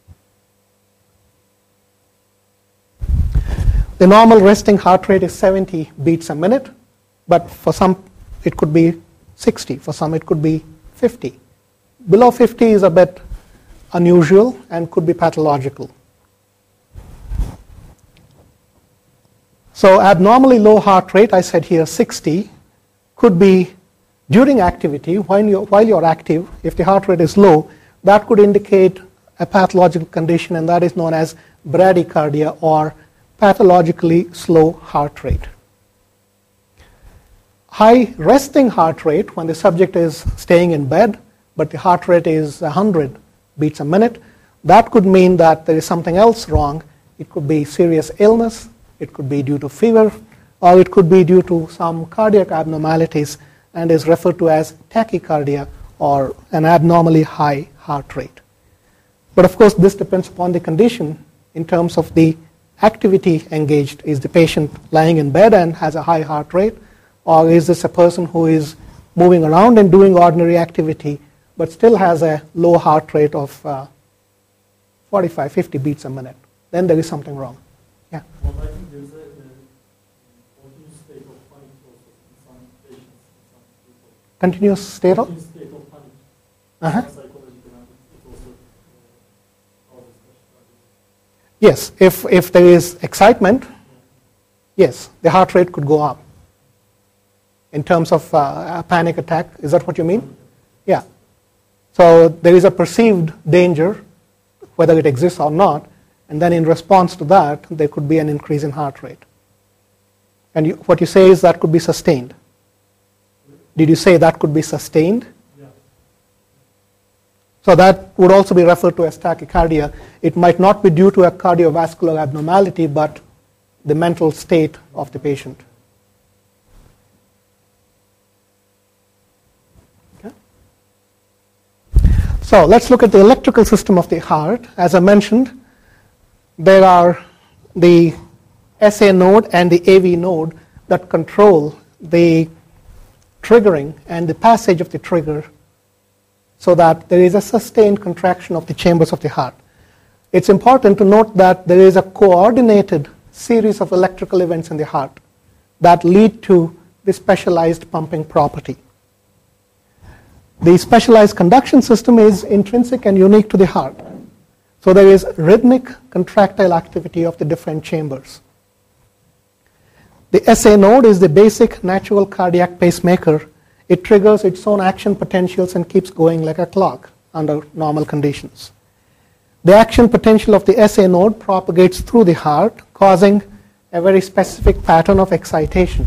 The normal resting heart rate is seventy beats a minute, but for some it could be sixty, for some it could be fifty. Below fifty is a bit unusual and could be pathological. So abnormally low heart rate, I said here sixty, could be during activity, while you're, while you're active. If the heart rate is low, that could indicate a pathological condition, and that is known as bradycardia, or pathologically slow heart rate. High resting heart rate, when the subject is staying in bed, but the heart rate is one hundred beats a minute, that could mean that there is something else wrong. It could be serious illness, it could be due to fever, or it could be due to some cardiac abnormalities, and is referred to as tachycardia, or an abnormally high heart rate. But of course, this depends upon the condition in terms of the activity engaged. Is the patient lying in bed and has a high heart rate, or is this a person who is moving around and doing ordinary activity, but still has a low heart rate of uh, forty-five, fifty beats a minute, then there is something wrong. Yeah. Well, I think there's a, a continuous state of panic also in some patients, in some people. Continuous state of? Continuous state of panic. Uh-huh. Psychological, and it also uh, causes tachycardia. Yes, if, if there is excitement, yes, the heart rate could go up. In terms of uh, a panic attack, is that what you mean? Yeah. So there is a perceived danger, whether it exists or not, and then in response to that, there could be an increase in heart rate. And you, what you say is that could be sustained. Did you say that could be sustained? Yeah. So that would also be referred to as tachycardia. It might not be due to a cardiovascular abnormality, but the mental state of the patient. Okay. So let's look at the electrical system of the heart. As I mentioned, there are the S A node and the A V node that control the triggering and the passage of the trigger so that there is a sustained contraction of the chambers of the heart. It's important to note that there is a coordinated series of electrical events in the heart that lead to the specialized pumping property. The specialized conduction system is intrinsic and unique to the heart. So there is rhythmic contractile activity of the different chambers. The S A node is the basic natural cardiac pacemaker. It triggers its own action potentials and keeps going like a clock under normal conditions. The action potential of the S A node propagates through the heart, causing a very specific pattern of excitation.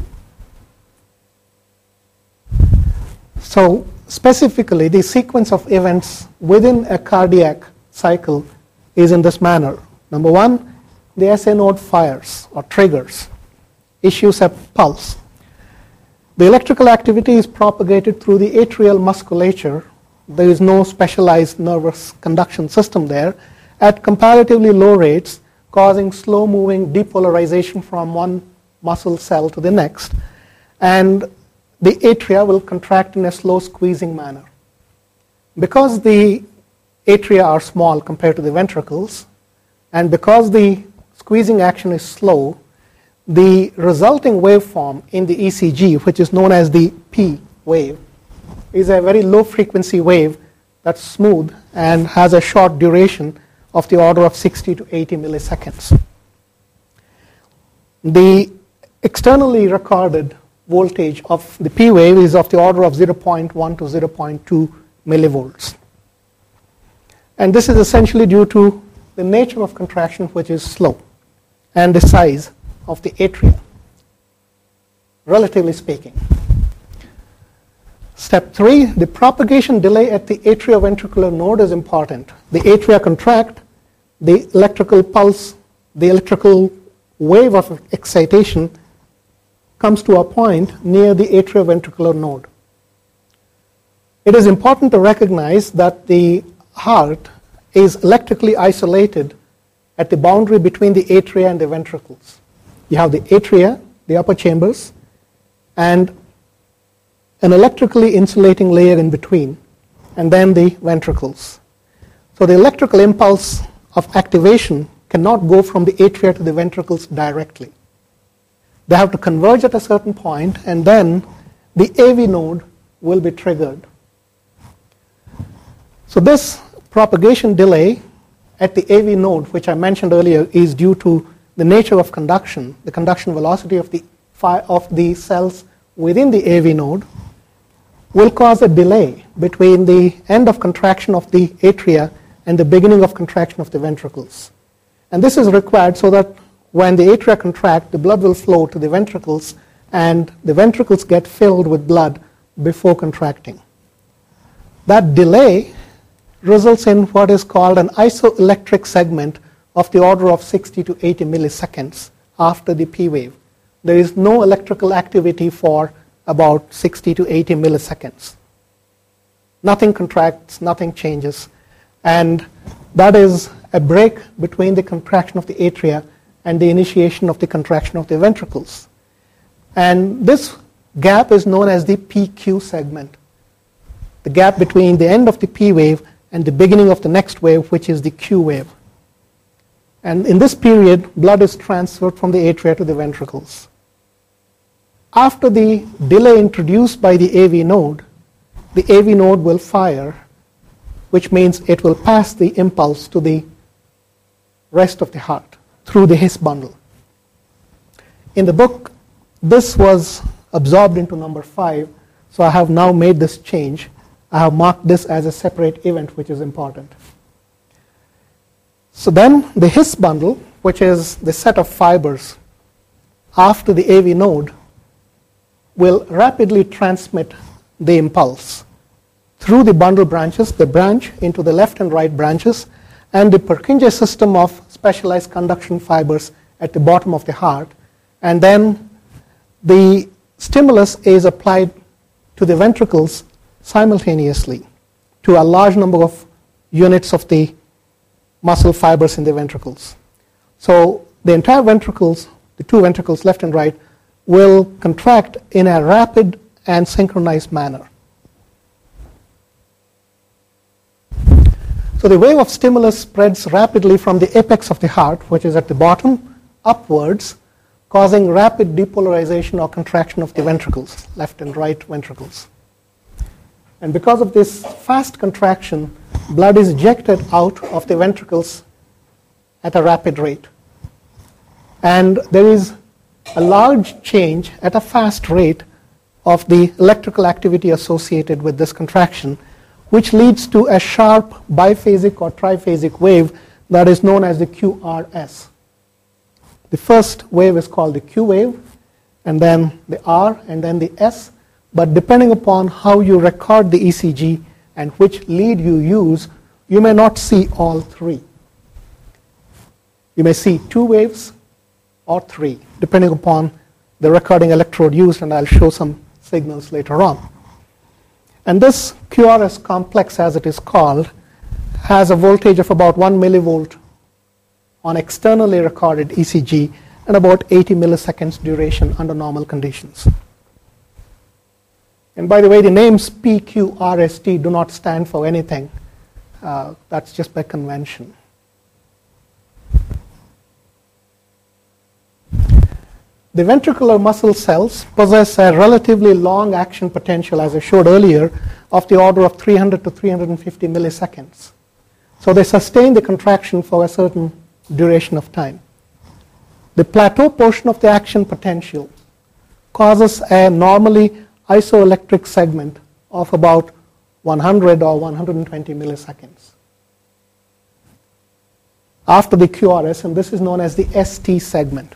So specifically, the sequence of events within a cardiac cycle is in this manner. Number one, the S A node fires or triggers, issues a pulse. The electrical activity is propagated through the atrial musculature. There is no specialized nervous conduction system there at comparatively low rates, causing slow-moving depolarization from one muscle cell to the next. And the atria will contract in a slow squeezing manner. Because the atria are small compared to the ventricles, and because the squeezing action is slow, the resulting waveform in the E C G, which is known as the P wave, is a very low frequency wave that's smooth and has a short duration of the order of sixty to eighty milliseconds. The externally recorded voltage of the P wave is of the order of zero point one to zero point two millivolts. And this is essentially due to the nature of contraction, which is slow, and the size of the atria, relatively speaking. Step three, the propagation delay at the atrioventricular node is important. The atria contract, the electrical pulse, the electrical wave of excitation comes to a point near the atrioventricular node. It is important to recognize that the heart is electrically isolated at the boundary between the atria and the ventricles. You have the atria, the upper chambers, and an electrically insulating layer in between, and then the ventricles. So the electrical impulse of activation cannot go from the atria to the ventricles directly. They have to converge at a certain point, and then the A V node will be triggered. So this propagation delay at the A V node, which I mentioned earlier, is due to the nature of conduction, the conduction velocity of the, of the cells within the A V node, will cause a delay between the end of contraction of the atria and the beginning of contraction of the ventricles. And this is required so that when the atria contract, the blood will flow to the ventricles, and the ventricles get filled with blood before contracting. That delay results in what is called an isoelectric segment of the order of sixty to eighty milliseconds after the P wave. There is no electrical activity for about sixty to eighty milliseconds. Nothing contracts, nothing changes, and that is a break between the contraction of the atria and the initiation of the contraction of the ventricles. And this gap is known as the P Q segment, the gap between the end of the P wave and the beginning of the next wave, which is the Q wave. And in this period, blood is transferred from the atria to the ventricles. After the delay introduced by the A V node, the A V node will fire, which means it will pass the impulse to the rest of the heart through the His bundle. In the book, this was absorbed into number five, so I have now made this change. I have marked this as a separate event, which is important. So then the His bundle, which is the set of fibers after the A V node, will rapidly transmit the impulse through the bundle branches, the branch into the left and right branches, and the Purkinje system of specialized conduction fibers at the bottom of the heart. And then the stimulus is applied to the ventricles simultaneously to a large number of units of the muscle fibers in the ventricles. So the entire ventricles, the two ventricles left and right, will contract in a rapid and synchronized manner. So the wave of stimulus spreads rapidly from the apex of the heart, which is at the bottom, upwards, causing rapid depolarization or contraction of the ventricles, left and right ventricles. And because of this fast contraction, blood is ejected out of the ventricles at a rapid rate. And there is a large change at a fast rate of the electrical activity associated with this contraction, which leads to a sharp biphasic or triphasic wave that is known as the Q R S. The first wave is called the Q wave, and then the R, and then the S. But depending upon how you record the E C G and which lead you use, you may not see all three. You may see two waves or three, depending upon the recording electrode used, and I'll show some signals later on. And this Q R S complex, as it is called, has a voltage of about one millivolt on externally recorded E C G and about eighty milliseconds duration under normal conditions. And by the way, the names P Q R S T do not stand for anything. Uh, that's just by convention. The ventricular muscle cells possess a relatively long action potential, as I showed earlier, of the order of three hundred to three hundred fifty milliseconds. So they sustain the contraction for a certain duration of time. The plateau portion of the action potential causes a normally isoelectric segment of about one hundred or one hundred twenty milliseconds. After the Q R S, and this is known as the S T segment.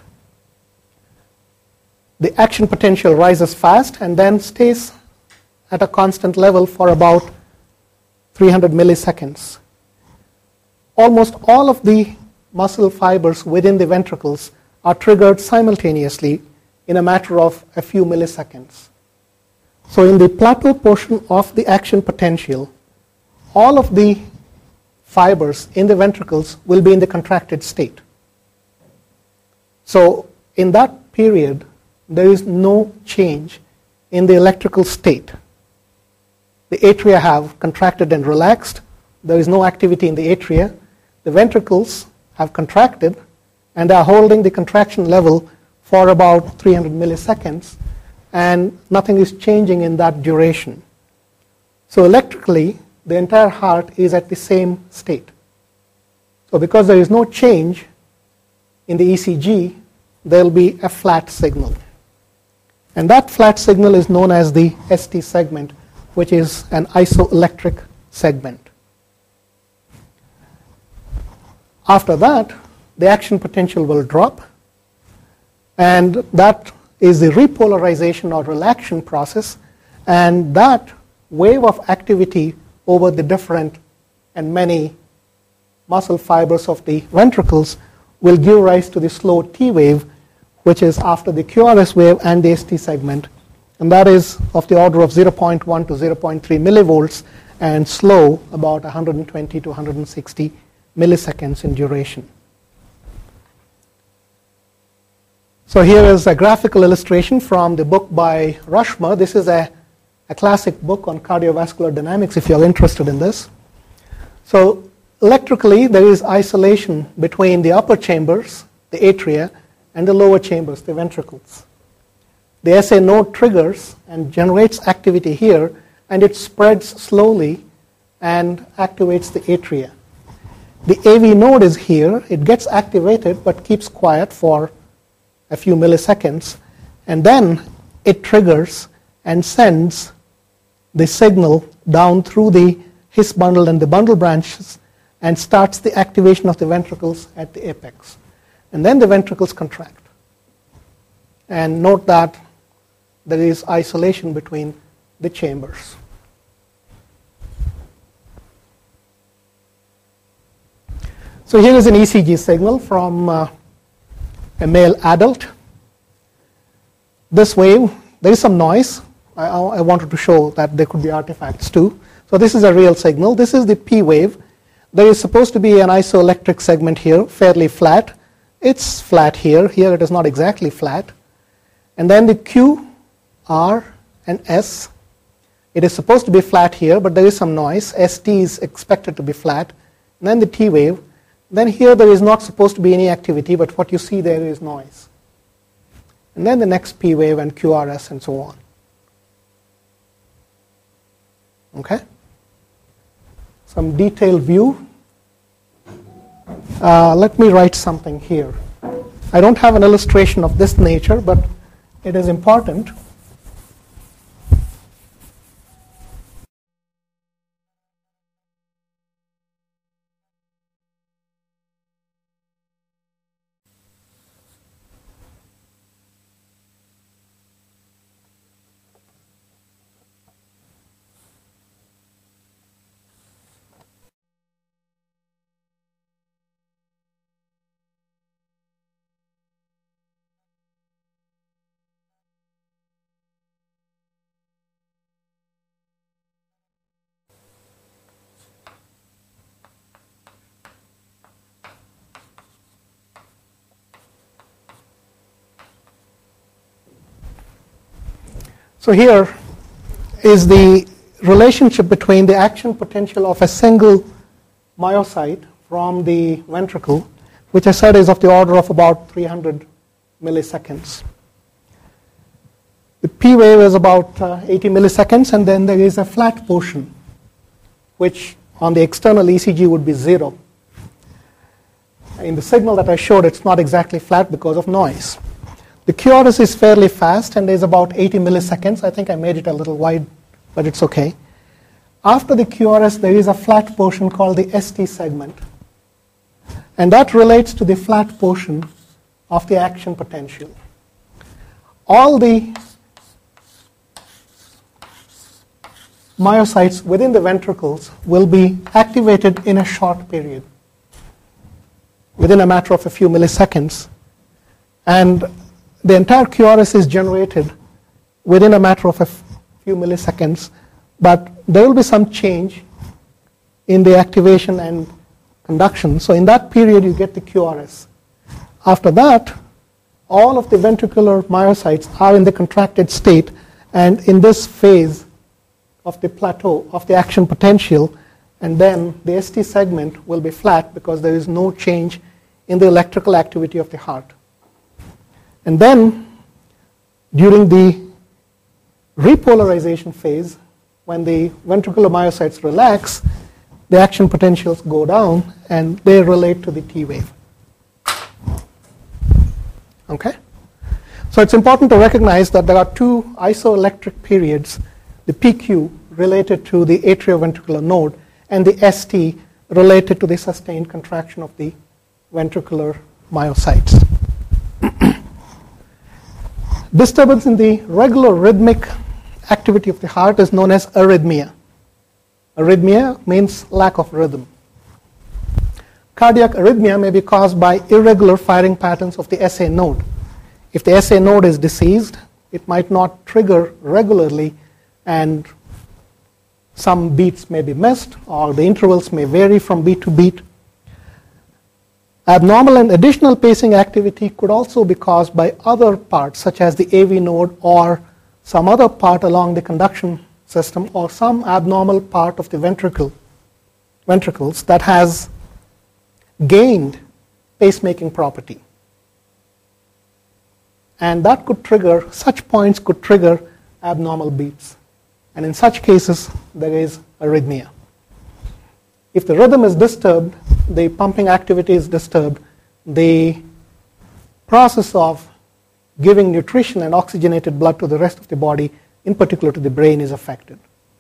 The action potential rises fast and then stays at a constant level for about three hundred milliseconds. Almost all of the muscle fibers within the ventricles are triggered simultaneously in a matter of a few milliseconds. So in the plateau portion of the action potential, all of the fibers in the ventricles will be in the contracted state. So in that period, there is no change in the electrical state. The atria have contracted and relaxed. There is no activity in the atria. The ventricles have contracted and are holding the contraction level for about three hundred milliseconds, and nothing is changing in that duration. So electrically, the entire heart is at the same state. So because there is no change in the E C G, there will be a flat signal. And that flat signal is known as the S T segment, which is an isoelectric segment. After that, the action potential will drop, and that is the repolarization or relaxation process, and that wave of activity over the different and many muscle fibers of the ventricles will give rise to the slow T wave, which is after the Q R S wave and the S T segment, and that is of the order of zero point one to zero point three millivolts and slow about one hundred twenty to one hundred sixty milliseconds in duration. So here is a graphical illustration from the book by Rushmer. This is a, a classic book on cardiovascular dynamics if you're interested in this. So electrically, there is isolation between the upper chambers, the atria, and the lower chambers, the ventricles. The S A node triggers and generates activity here, and it spreads slowly and activates the atria. The A V node is here. It gets activated but keeps quiet for a few milliseconds, and then it triggers and sends the signal down through the His bundle and the bundle branches and starts the activation of the ventricles at the apex. And then the ventricles contract. And note that there is isolation between the chambers. So here is an E C G signal from uh, a male adult. This wave, there is some noise. I, I wanted to show that there could be artifacts too. So this is a real signal. This is the P wave. There is supposed to be an isoelectric segment here, fairly flat. It's flat here. Here it is not exactly flat. And then the Q, R, and S. It is supposed to be flat here, but there is some noise. S T is expected to be flat. And then the T wave. Then here there is not supposed to be any activity, but what you see there is noise. And then the next P wave and Q R S and so on. Okay? Some detailed view. Uh, let me write something here. I don't have an illustration of this nature, but it is important. So here is the relationship between the action potential of a single myocyte from the ventricle, which I said is of the order of about three hundred milliseconds. The P wave is about uh, eighty milliseconds, and then there is a flat portion, which on the external E C G would be zero. In the signal that I showed, it's not exactly flat because of noise. The Q R S is fairly fast, and there's about eighty milliseconds. I think I made it a little wide, but it's okay. After the Q R S, there is a flat portion called the S T segment. And that relates to the flat portion of the action potential. All the myocytes within the ventricles will be activated in a short period, within a matter of a few milliseconds. And the entire Q R S is generated within a matter of a few milliseconds, but there will be some change in the activation and conduction. So in that period, you get the Q R S. After that, all of the ventricular myocytes are in the contracted state, and in this phase of the plateau of the action potential, and then the S T segment will be flat because there is no change in the electrical activity of the heart. And then, during the repolarization phase, when the ventricular myocytes relax, the action potentials go down, and they relate to the T wave. Okay? So it's important to recognize that there are two isoelectric periods, the P Q related to the atrioventricular node, and the S T related to the sustained contraction of the ventricular myocytes. Disturbance in the regular rhythmic activity of the heart is known as arrhythmia. Arrhythmia means lack of rhythm. Cardiac arrhythmia may be caused by irregular firing patterns of the S A node. If the S A node is diseased, it might not trigger regularly, and some beats may be missed, or the intervals may vary from beat to beat. Abnormal and additional pacing activity could also be caused by other parts, such as the A V node or some other part along the conduction system, or some abnormal part of the ventricle, ventricles that has gained pacemaking property. And that could trigger, such points could trigger abnormal beats. And in such cases, there is arrhythmia. If the rhythm is disturbed, the pumping activity is disturbed, the process of giving nutrition and oxygenated blood to the rest of the body, in particular to the brain, is affected.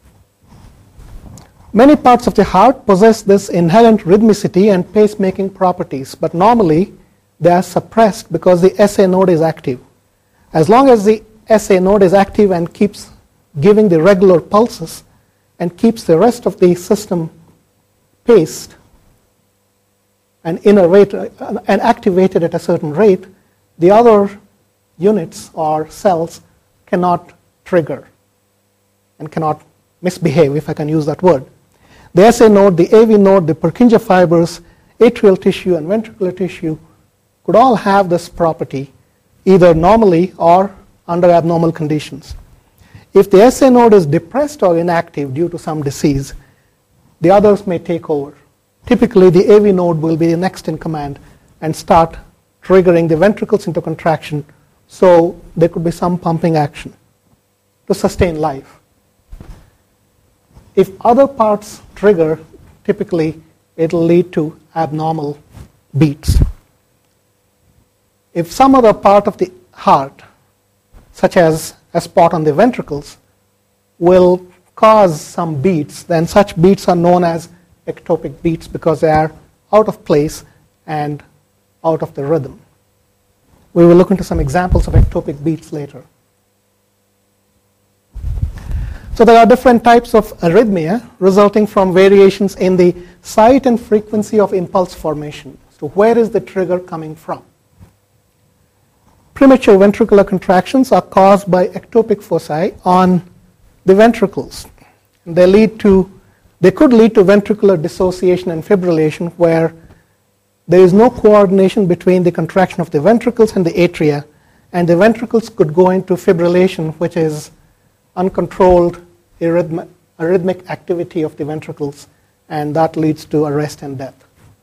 Many parts of the heart possess this inherent rhythmicity and pacemaking properties, but normally they are suppressed because the S A node is active. As long as the S A node is active and keeps giving the regular pulses and keeps the rest of the system paced and in a rate and activated at a certain rate, the other units or cells cannot trigger and cannot misbehave, if I can use that word. The S A node, the A V node, the Purkinje fibers, atrial tissue, and ventricular tissue could all have this property, either normally or under abnormal conditions. If the S A node is depressed or inactive due to some disease, the others may take over. Typically, the A V node will be the next in command and start triggering the ventricles into contraction, so there could be some pumping action to sustain life. If other parts trigger, typically it will lead to abnormal beats. If some other part of the heart, such as a spot on the ventricles, will cause some beats, then such beats are known as ectopic beats because they are out of place and out of the rhythm. We will look into some examples of ectopic beats later. So there are different types of arrhythmia resulting from variations in the site and frequency of impulse formation. So where is the trigger coming from? Premature ventricular contractions are caused by ectopic foci on the ventricles. They lead to, they could lead to ventricular dissociation and fibrillation, where there is no coordination between the contraction of the ventricles and the atria, and the ventricles could go into fibrillation, which is uncontrolled arrhythmic, arrhythmic activity of the ventricles, and that leads to arrest and death.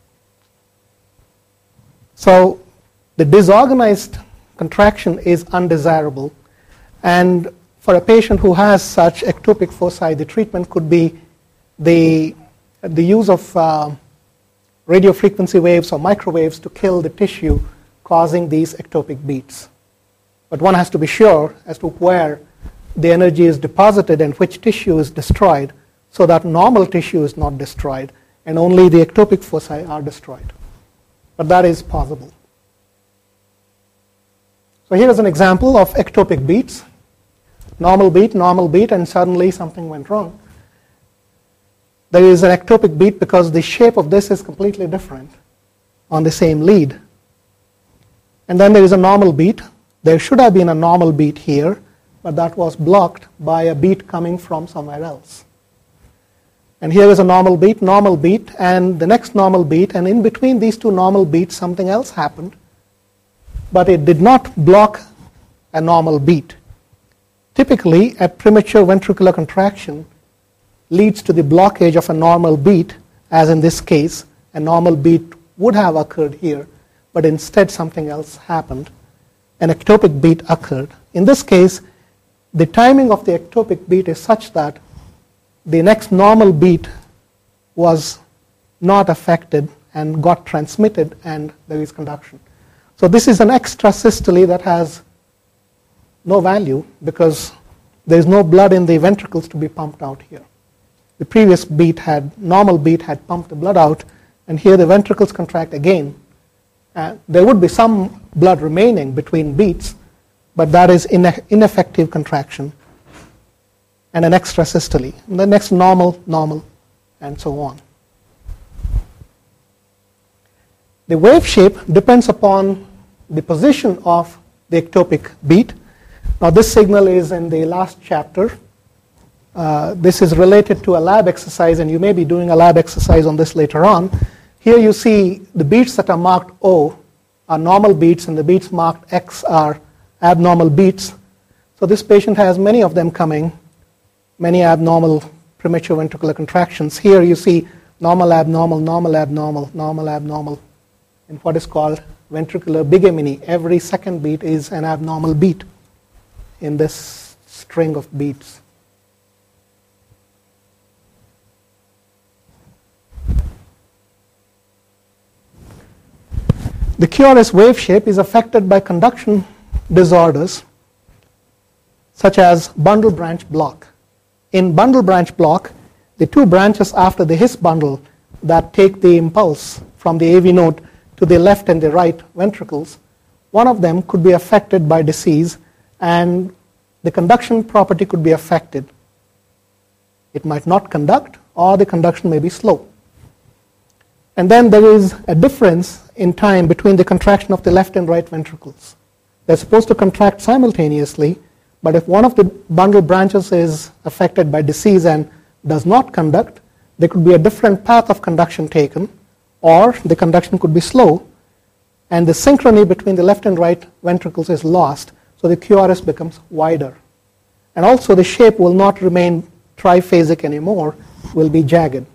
So the disorganized contraction is undesirable, and for a patient who has such ectopic foci, the treatment could be the, the use of uh, radio frequency waves or microwaves to kill the tissue causing these ectopic beats. But one has to be sure as to where the energy is deposited and which tissue is destroyed, so that normal tissue is not destroyed and only the ectopic foci are destroyed. But that is possible. So here is an example of ectopic beats. Normal beat, normal beat, and suddenly something went wrong. There is an ectopic beat because the shape of this is completely different on the same lead. And then there is a normal beat. There should have been a normal beat here, but that was blocked by a beat coming from somewhere else. And here is a normal beat, normal beat, and the next normal beat, and in between these two normal beats something else happened, but it did not block a normal beat. Typically, a premature ventricular contraction leads to the blockage of a normal beat, as in this case, a normal beat would have occurred here, but instead something else happened. An ectopic beat occurred. In this case, the timing of the ectopic beat is such that the next normal beat was not affected and got transmitted, and there is conduction. So this is an extra systole that has no value because there is no blood in the ventricles to be pumped out here. The previous beat had, normal beat had pumped the blood out, and here the ventricles contract again. Uh, there would be some blood remaining between beats, but that is ine- ineffective contraction and an extra systole. And the next normal, normal, and so on. The wave shape depends upon the position of the ectopic beat. Now this signal is in the last chapter. Uh, this is related to a lab exercise, and you may be doing a lab exercise on this later on. Here you see the beats that are marked O are normal beats, and the beats marked X are abnormal beats. So this patient has many of them coming, many abnormal premature ventricular contractions. Here you see normal, abnormal, normal, abnormal, normal, abnormal, in what is called ventricular bigamy. Every second beat is an abnormal beat in this string of beats. The Q R S wave shape is affected by conduction disorders such as bundle branch block. In bundle branch block, the two branches after the His bundle that take the impulse from the A V node to the left and the right ventricles, one of them could be affected by disease, and the conduction property could be affected. It might not conduct, or the conduction may be slow. And then there is a difference in time between the contraction of the left and right ventricles. They're supposed to contract simultaneously, but if one of the bundle branches is affected by disease and does not conduct, there could be a different path of conduction taken, or the conduction could be slow, and the synchrony between the left and right ventricles is lost, so the Q R S becomes wider. And also the shape will not remain triphasic anymore, will be jagged.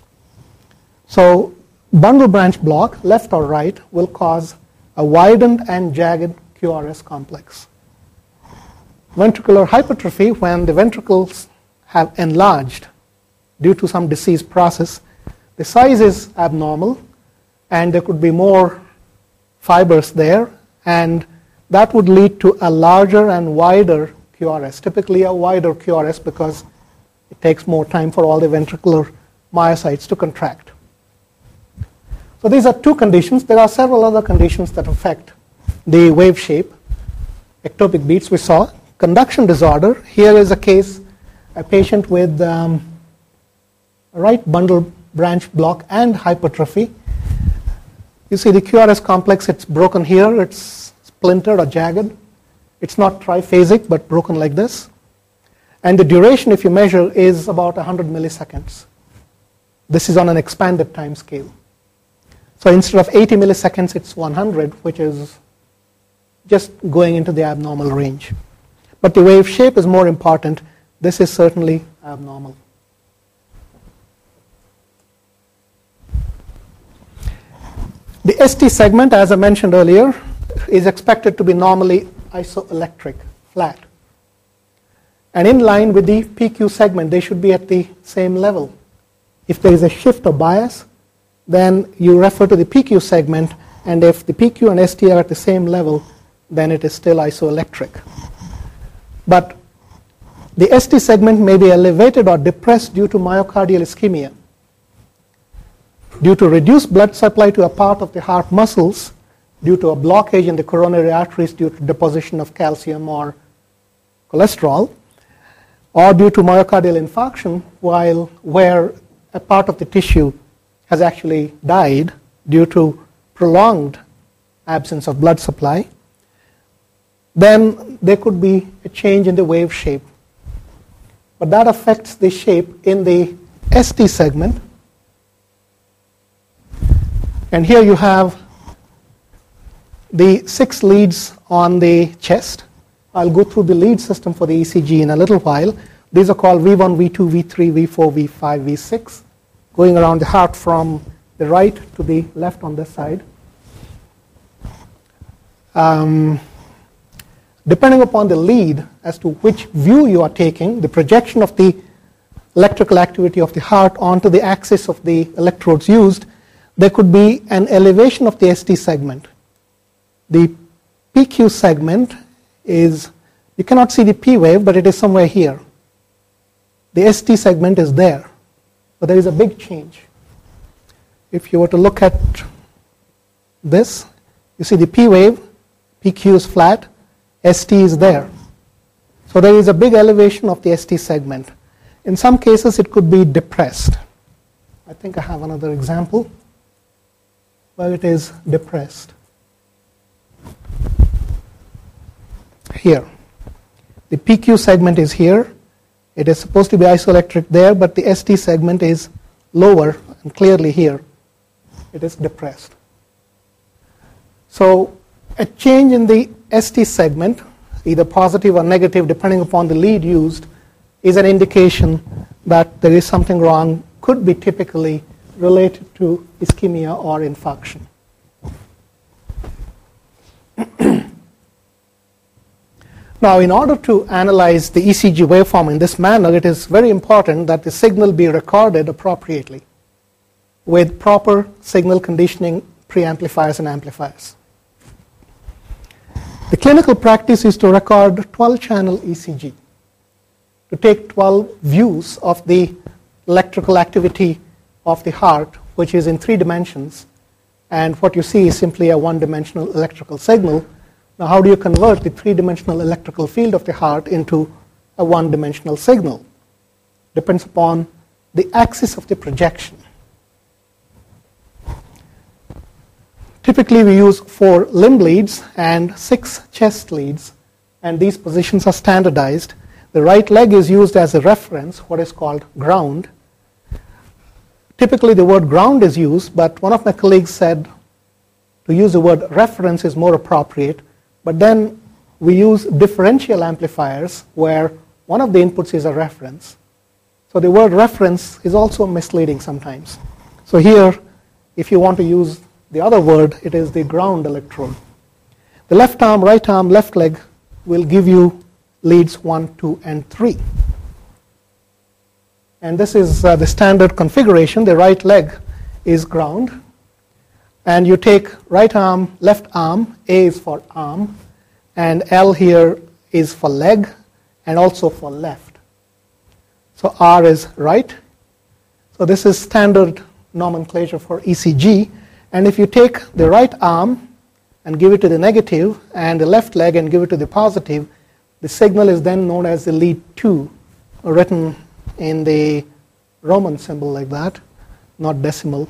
So bundle branch block, left or right, will cause a widened and jagged Q R S complex. Ventricular hypertrophy, when the ventricles have enlarged due to some disease process, the size is abnormal, and there could be more fibers there, and that would lead to a larger and wider Q R S, typically a wider Q R S because it takes more time for all the ventricular myocytes to contract. So these are two conditions. There are several other conditions that affect the wave shape. Ectopic beats we saw. Conduction disorder. Here is a case, a patient with um, right bundle branch block and hypertrophy. You see the Q R S complex, it's broken here, it's splintered or jagged. It's not triphasic, but broken like this. And the duration, if you measure, is about one hundred milliseconds. This is on an expanded time scale. So instead of eighty milliseconds, it's one hundred, which is just going into the abnormal range. But the wave shape is more important. This is certainly abnormal. The S T segment, as I mentioned earlier, is expected to be normally isoelectric, flat. And in line with the P Q segment, they should be at the same level. If there is a shift or bias, then you refer to the P Q segment, and if the P Q and S T are at the same level, then it is still isoelectric. But the S T segment may be elevated or depressed due to myocardial ischemia, due to reduced blood supply to a part of the heart muscles, due to a blockage in the coronary arteries due to deposition of calcium or cholesterol, or due to myocardial infarction, while where a part of the tissue has actually died due to prolonged absence of blood supply, then there could be a change in the wave shape. But that affects the shape in the S T segment. And here you have the six leads on the chest. I'll go through the lead system for the E C G in a little while. These are called V one, V two, V three, V four, V five, V six, going around the heart from the right to the left on this side. Um, depending upon the lead as to which view you are taking, the projection of the electrical activity of the heart onto the axis of the electrodes used, there could be an elevation of the S T segment. The P Q segment is, you cannot see the P wave, but it is somewhere here. The S T segment is there, but there is a big change. If you were to look at this, you see the P wave, P Q is flat, S T is there. So there is a big elevation of the S T segment. In some cases, it could be depressed. I think I have another example where it is depressed. Here. The P Q segment is here. It is supposed to be isoelectric there, but the S T segment is lower and clearly here. it is depressed. So a change in the S T segment, either positive or negative depending upon the lead used, is an indication that there is something wrong, could be typically related to ischemia or infarction. Now, in order to analyze the E C G waveform in this manner, it is very important that the signal be recorded appropriately with proper signal conditioning preamplifiers and amplifiers. The clinical practice is to record twelve channel E C G, to take twelve views of the electrical activity of the heart, which is in three dimensions, and what you see is simply a one-dimensional electrical signal. Now, how do you convert the three-dimensional electrical field of the heart into a one-dimensional signal? Depends upon the axis of the projection. Typically, we use four limb leads and six chest leads, and these positions are standardized. The right leg is used as a reference, what is called ground. Typically, the word ground is used, but one of my colleagues said to use the word reference is more appropriate. But then we use differential amplifiers where one of the inputs is a reference. So the word reference is also misleading sometimes. So here, if you want to use the other word, it is the ground electrode. The left arm, right arm, left leg will give you leads one, two, and three. And this is uh, the standard configuration. The right leg is ground. And you take right arm, left arm, A is for arm, and L here is for leg, and also for left. So R is right. So this is standard nomenclature for E C G. And if you take the right arm and give it to the negative, and the left leg and give it to the positive, the signal is then known as the lead two, written in the Roman symbol like that, not decimal.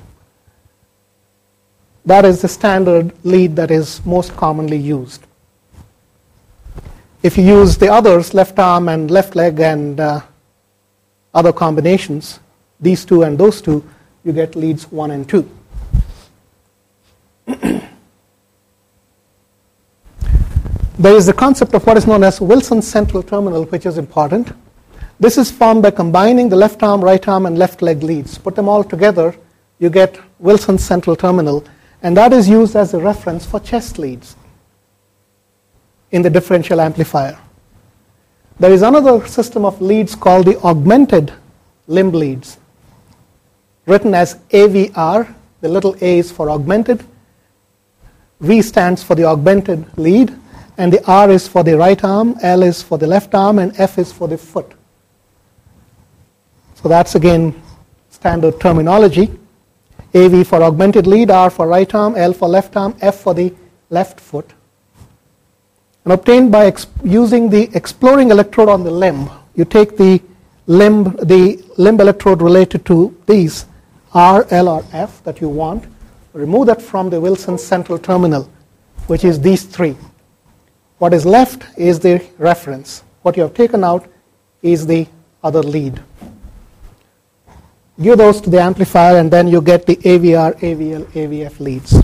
That is the standard lead that is most commonly used. If you use the others, left arm and left leg and uh, other combinations, these two and those two, you get leads one and two. There is the concept of what is known as Wilson's central terminal, which is important. This is formed by combining the left arm, right arm, and left leg leads. Put them all together, you get Wilson's central terminal, and that is used as a reference for chest leads in the differential amplifier. There is another system of leads called the augmented limb leads, written as A V R. The little a is for augmented, V stands for the augmented lead, and the R is for the right arm, L is for the left arm, and F is for the foot. So that's again standard terminology. A V for augmented lead, R for right arm, L for left arm, F for the left foot. And obtained by exp- using the exploring electrode on the limb. You take the limb, the limb electrode related to these R, L, or F that you want, remove that from the Wilson central terminal, which is these three. What is left is the reference. What you have taken out is the other lead. Give those to the amplifier, and then you get the A V R, A V L, A V F leads.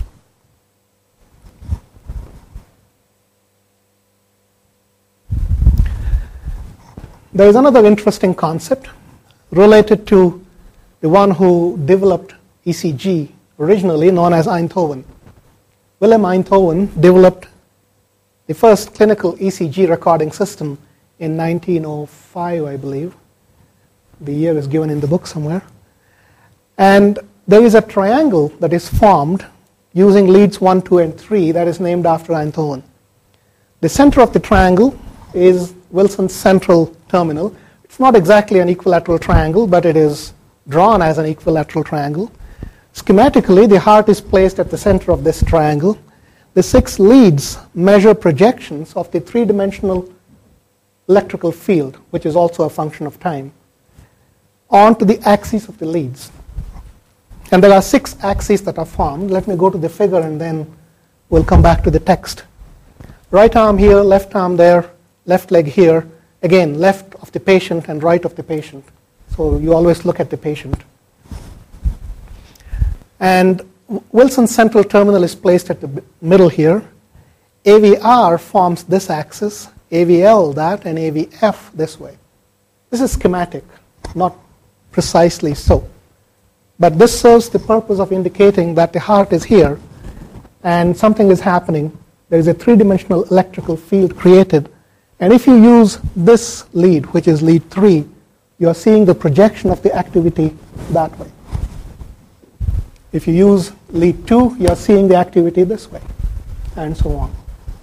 There is another interesting concept related to the one who developed E C G originally, known as Einthoven. Willem Einthoven developed the first clinical E C G recording system in nineteen oh five, I believe. The year is given in the book somewhere. And there is a triangle that is formed using leads one, two, and three that is named after Einthoven. The center of the triangle is Wilson's central terminal. It's not exactly an equilateral triangle, but it is drawn as an equilateral triangle. Schematically, the heart is placed at the center of this triangle. The six leads measure projections of the three-dimensional electrical field, which is also a function of time, onto the axes of the leads. And there are six axes that are formed. Let me go to the figure and then we'll come back to the text. Right arm here, left arm there, left leg here. Again, left of the patient and right of the patient. So you always look at the patient. And Wilson central terminal is placed at the b- middle here. A V R forms this axis, A V L that, and A V F this way. This is schematic, not precisely so. But this serves the purpose of indicating that the heart is here and something is happening. There is a three-dimensional electrical field created. And if you use this lead, which is lead three, you are seeing the projection of the activity that way. If you use lead two, you are seeing the activity this way, and so on.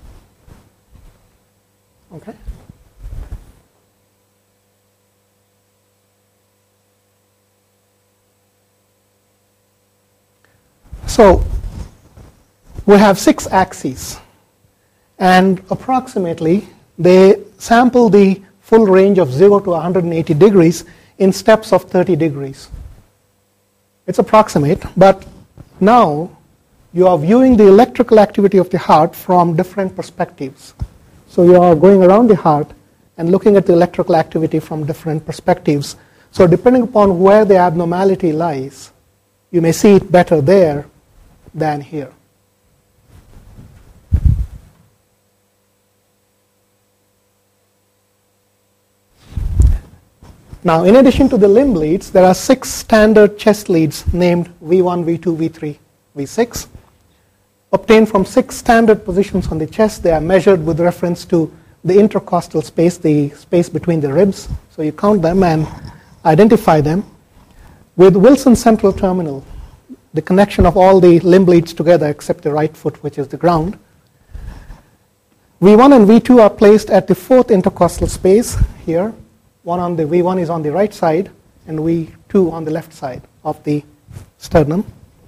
Okay? So we have six axes, and approximately they sample the full range of zero to one hundred eighty degrees in steps of thirty degrees. It's approximate, but now you are viewing the electrical activity of the heart from different perspectives. So you are going around the heart and looking at the electrical activity from different perspectives. So depending upon where the abnormality lies, you may see it better there than here. Now, in addition to the limb leads, there are six standard chest leads named V one, V two, V three, V six. Obtained from six standard positions on the chest. They are measured with reference to the intercostal space, the space between the ribs. So you count them and identify them. With Wilson central terminal, the connection of all the limb leads together except the right foot, which is the ground. V one and V two are placed at the fourth intercostal space here. One on the V one is on the right side, and V two on the left side of the sternum.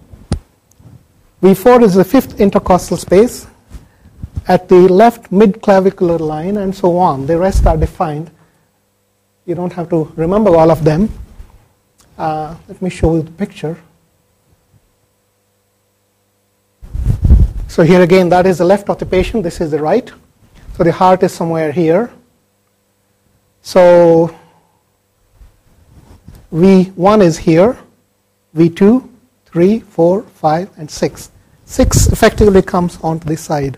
V four is the fifth intercostal space at the left mid-clavicular line, and so on. The rest are defined. You don't have to remember all of them. Uh, let me show you the picture. So here again, that is the left of the patient. This is the right. So the heart is somewhere here. So V one is here, V two, three, four, five, and six. six effectively comes onto the side.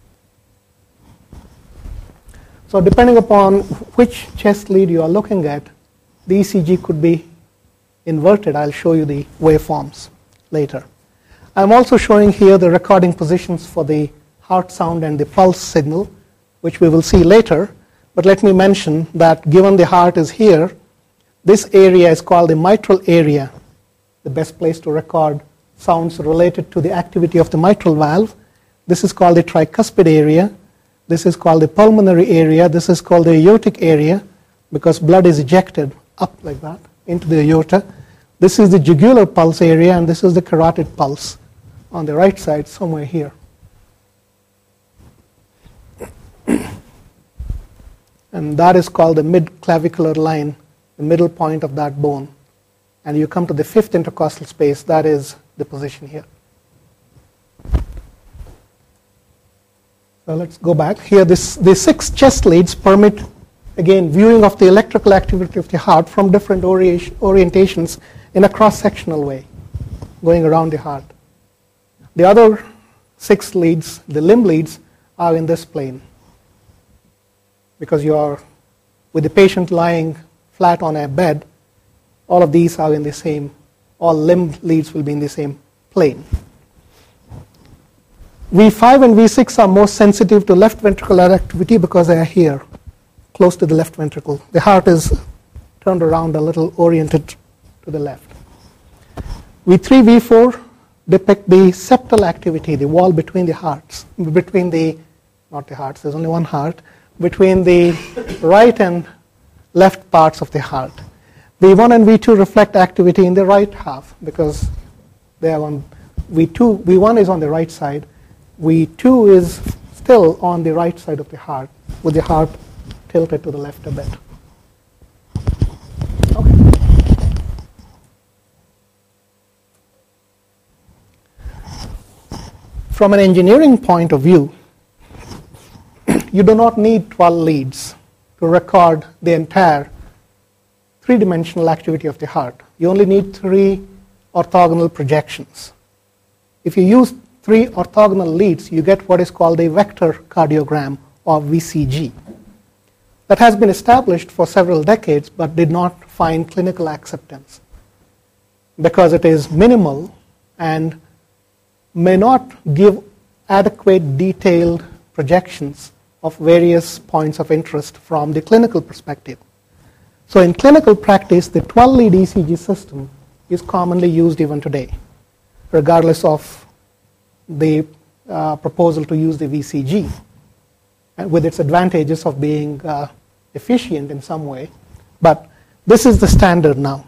So depending upon which chest lead you are looking at, the E C G could be inverted. I'll show you the waveforms later. I'm also showing here the recording positions for the heart sound and the pulse signal, which we will see later. But let me mention that given the heart is here, this area is called the mitral area, the best place to record sounds related to the activity of the mitral valve. This is called the tricuspid area. This is called the pulmonary area. This is called the aortic area because blood is ejected up like that into the aorta. This is the jugular pulse area, and this is the carotid pulse on the right side somewhere here. And that is called the mid-clavicular line, the middle point of that bone. And you come to the fifth intercostal space, that is the position here. So let's go back. Here, this, the six chest leads permit, again, viewing of the electrical activity of the heart from different ori- orientations in a cross-sectional way, going around the heart. The other six leads, the limb leads, are in this plane, because you are with the patient lying flat on a bed. All of these are in the same, all limb leads will be in the same plane. V five and V six are most sensitive to left ventricular activity because they are here, close to the left ventricle. The heart is turned around a little, oriented to the left. V three, V four depict the septal activity, the wall between the hearts, between the, not the hearts, there's only one heart, between the right and left parts of the heart. V one and V two reflect activity in the right half because they are on V two. V one is on the right side. V two is still on the right side of the heart, with the heart tilted to the left a bit. Okay. From an engineering point of view, you do not need twelve leads to record the entire three-dimensional activity of the heart. You only need three orthogonal projections. if you use three orthogonal leads, you get what is called a vector cardiogram, or V C G. That has been established for several decades but did not find clinical acceptance because it is minimal and may not give adequate detailed projections of various points of interest from the clinical perspective. So in clinical practice, the twelve lead E C G system is commonly used even today, regardless of the uh, proposal to use the V C G, and with its advantages of being uh, efficient in some way. But this is the standard now.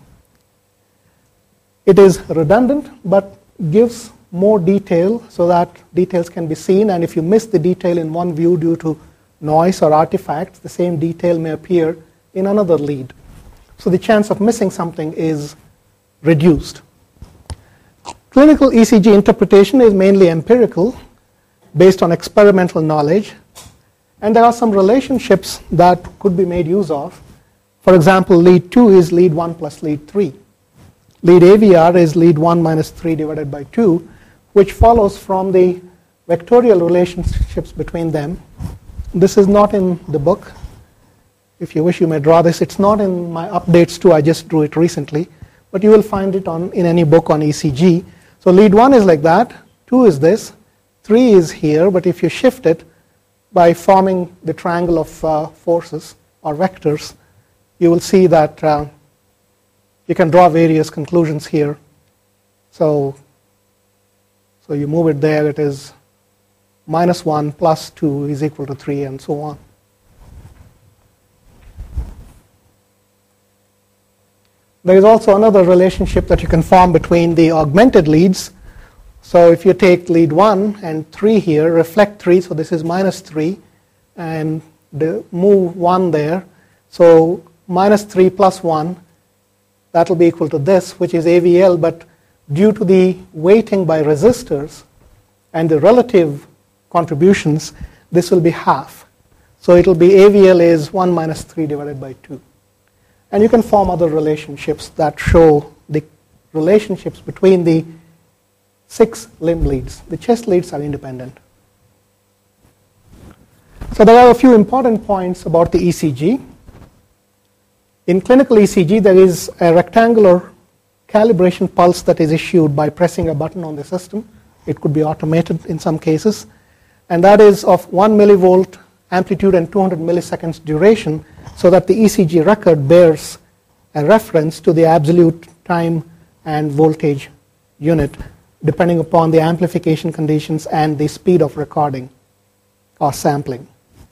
It is redundant, but gives more detail so that details can be seen, and if you miss the detail in one view due to noise or artifacts, the same detail may appear in another lead. So the chance of missing something is reduced. Clinical E C G interpretation is mainly empirical, based on experimental knowledge, and there are some relationships that could be made use of. For example, lead two is lead one plus lead three. Lead A V R is lead one minus three divided by two, which follows from the vectorial relationships between them. This is not in the book. If you wish, you may draw this. It's not in my updates too. I just drew it recently. But you will find it on in any book on E C G. So lead one is like that. two is this. three is here. But if you shift it by forming the triangle of uh, forces or vectors, you will see that uh, you can draw various conclusions here. So, so you move it there. It is minus one plus two is equal to three, and so on. There is also another relationship that you can form between the augmented leads. So if you take lead one and three here, reflect three, so this is minus three, and the move one there. So minus three plus one, that will be equal to this, which is A V L, but due to the weighting by resistors and the relative contributions, this will be half. So it will be A V L is one minus three divided by two. And you can form other relationships that show the relationships between the six limb leads. The chest leads are independent. So there are a few important points about the E C G. In clinical E C G, there is a rectangular calibration pulse that is issued by pressing a button on the system. It could be automated in some cases. And that is of one millivolt amplitude and two hundred milliseconds duration, so that the E C G record bears a reference to the absolute time and voltage unit, depending upon the amplification conditions and the speed of recording or sampling.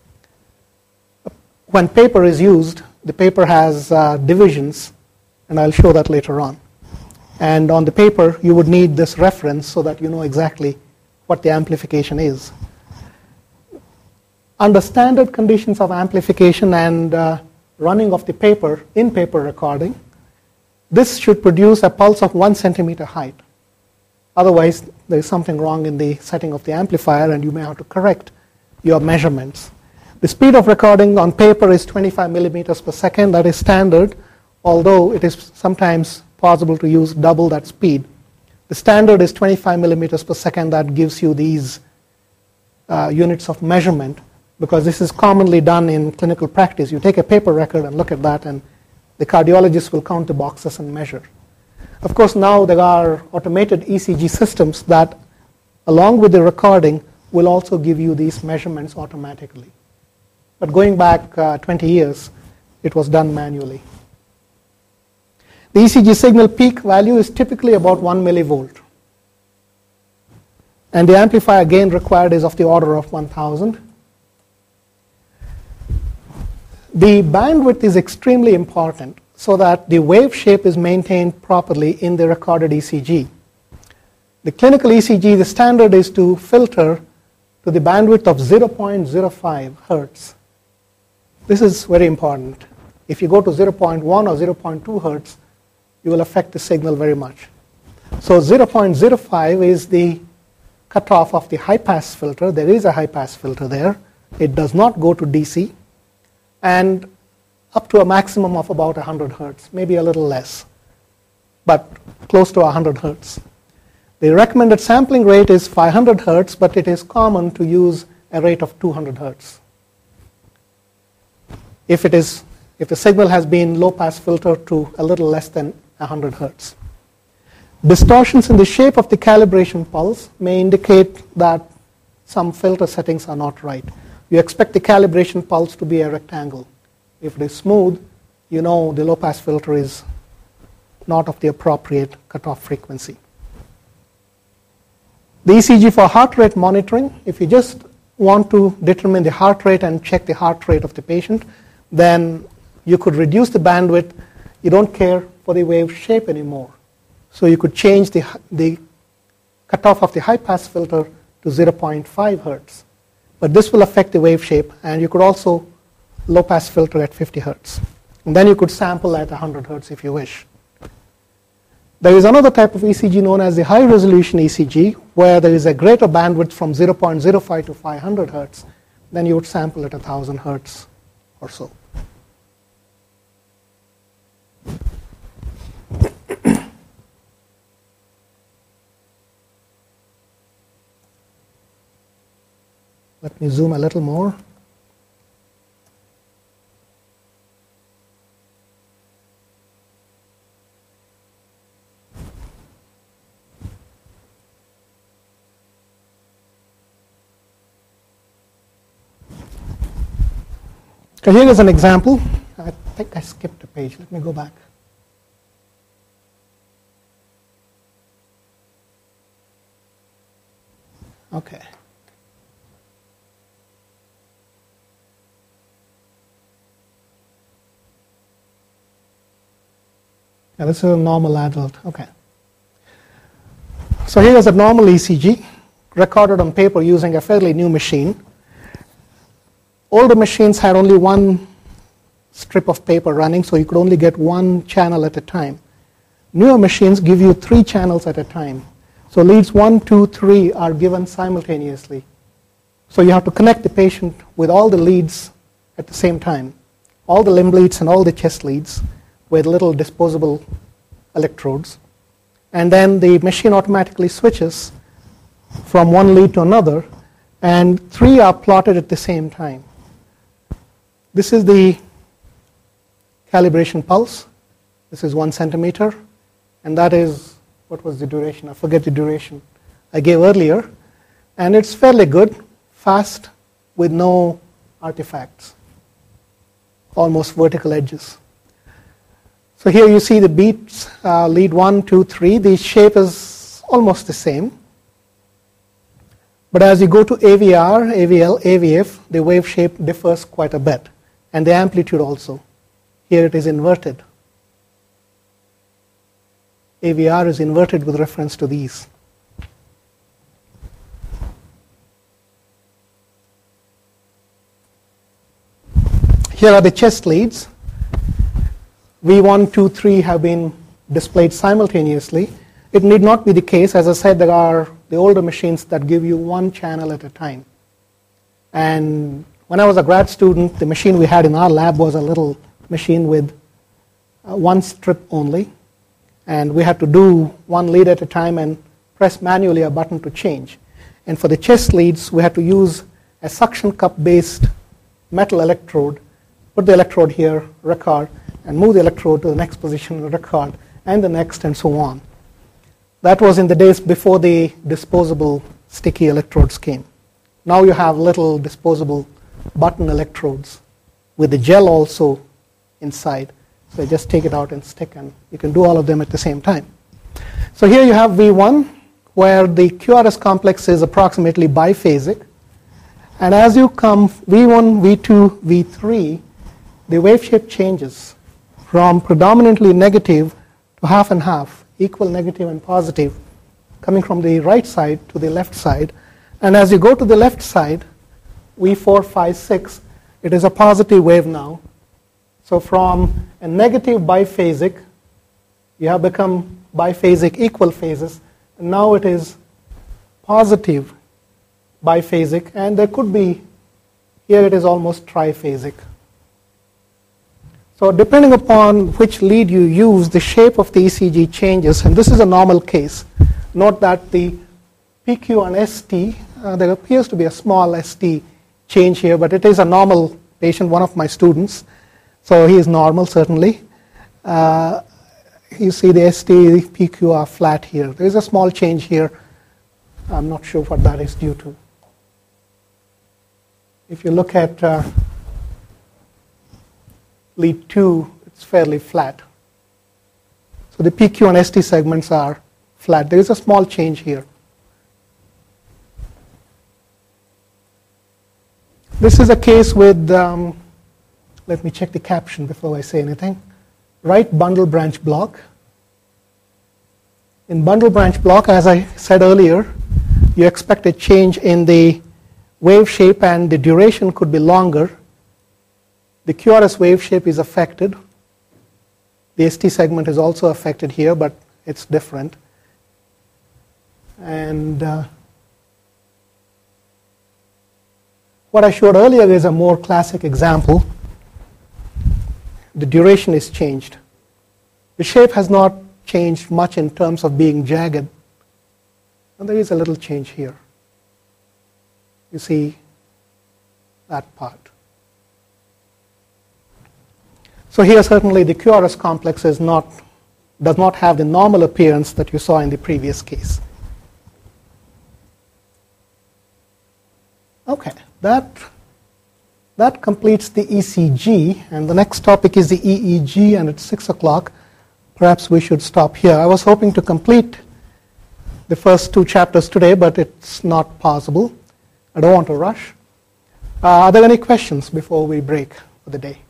When paper is used, the paper has uh, divisions, and I'll show that later on. And on the paper, you would need this reference so that you know exactly what the amplification is. Under standard conditions of amplification and uh, running of the paper in paper recording, this should produce a pulse of one centimeter height. Otherwise, there is something wrong in the setting of the amplifier, and you may have to correct your measurements. The speed of recording on paper is twenty-five millimeters per second. That is standard, although it is sometimes possible to use double that speed. The standard is twenty-five millimeters per second. That gives you these uh, units of measurement, because this is commonly done in clinical practice. You take a paper record and look at that, and the cardiologist will count the boxes and measure. Of course, now there are automated E C G systems that, along with the recording, will also give you these measurements automatically. But going back uh, twenty years, it was done manually. The E C G signal peak value is typically about one millivolt. And the amplifier gain required is of the order of one thousand. The bandwidth is extremely important so that the wave shape is maintained properly in the recorded E C G. The clinical E C G, the standard is to filter to the bandwidth of zero point zero five hertz. This is very important. If you go to zero point one or zero point two hertz, you will affect the signal very much. So zero point zero five is the cutoff of the high-pass filter. There is a high-pass filter there. It does not go to D C, and up to a maximum of about one hundred hertz, maybe a little less, but close to one hundred hertz. The recommended sampling rate is five hundred hertz, but it is common to use a rate of two hundred hertz. If it is, if the signal has been low pass filtered to a little less than one hundred hertz. Distortions in the shape of the calibration pulse may indicate that some filter settings are not right. You expect the calibration pulse to be a rectangle. If it is smooth, you know the low pass filter is not of the appropriate cutoff frequency. The E C G for heart rate monitoring, if you just want to determine the heart rate and check the heart rate of the patient, then you could reduce the bandwidth. You don't care for the wave shape anymore. So you could change the, the cutoff of the high pass filter to zero point five hertz. But this will affect the wave shape, and you could also low pass filter at fifty hertz. And then you could sample at one hundred hertz if you wish. There is another type of E C G known as the high resolution E C G, where there is a greater bandwidth from zero point zero five to five hundred hertz. Then you would sample at one thousand hertz or so. Let me zoom a little more. So here is an example. I think I skipped a page. Let me go back. Okay. Yeah, this is a normal adult. Okay. So here is a normal E C G recorded on paper using a fairly new machine. Older machines had only one strip of paper running, so you could only get one channel at a time. Newer machines give you three channels at a time. So leads one, two, three are given simultaneously. So you have to connect the patient with all the leads at the same time, all the limb leads and all the chest leads with little disposable electrodes. And then the machine automatically switches from one lead to another, and three are plotted at the same time. This is the calibration pulse. This is one centimeter, and that is, what was the duration? I forget the duration I gave earlier. And it's fairly good, fast, with no artifacts, almost vertical edges. So here you see the beats, uh, lead one, two, three. The shape is almost the same. But as you go to A V R, A V L, A V F, the wave shape differs quite a bit. And the amplitude also. Here it is inverted. A V R is inverted with reference to these. Here are the chest leads. V one, two, three have been displayed simultaneously. It need not be the case. As I said, there are the older machines that give you one channel at a time. And when I was a grad student, the machine we had in our lab was a little machine with uh, one strip only. And we had to do one lead at a time and press manually a button to change. And for the chest leads, we had to use a suction cup-based metal electrode, put the electrode here, record, and move the electrode to the next position, record, and the next, and so on. That was in the days before the disposable sticky electrodes came. Now you have little disposable button electrodes with the gel also inside. So just take it out and stick, and you can do all of them at the same time. So here you have V one, where the Q R S complex is approximately biphasic. And as you come V one, V two, V three, the wave shape changes from predominantly negative to half and half, equal negative and positive, coming from the right side to the left side. And as you go to the left side, V four, five, six, it is a positive wave now. So from a negative biphasic, you have become biphasic equal phases. And now it is positive biphasic, and there could be, here it is almost triphasic. So depending upon which lead you use, the shape of the E C G changes, and this is a normal case. Note that the P Q and S T, uh, there appears to be a small S T change here, but it is a normal patient, one of my students. So he is normal, certainly. Uh, you see the S T, the P Q are flat here. There is a small change here. I'm not sure what that is due to. If you look at uh, lead two, it's fairly flat. So the P Q and S T segments are flat. There is a small change here. This is a case with, um, let me check the caption before I say anything. Right bundle branch block. In bundle branch block, as I said earlier, you expect a change in the wave shape and the duration could be longer. The Q R S wave shape is affected. The S T segment is also affected here, but it's different. And uh, what I showed earlier is a more classic example. The duration is changed. The shape has not changed much in terms of being jagged. And there is a little change here. You see that part. So here certainly the Q R S complex is not, does not have the normal appearance that you saw in the previous case. Okay, that, that completes the E C G, and the next topic is the E E G, and it's six o'clock. Perhaps we should stop here. I was hoping to complete the first two chapters today, but it's not possible. I don't want to rush. Uh, are there any questions before we break for the day?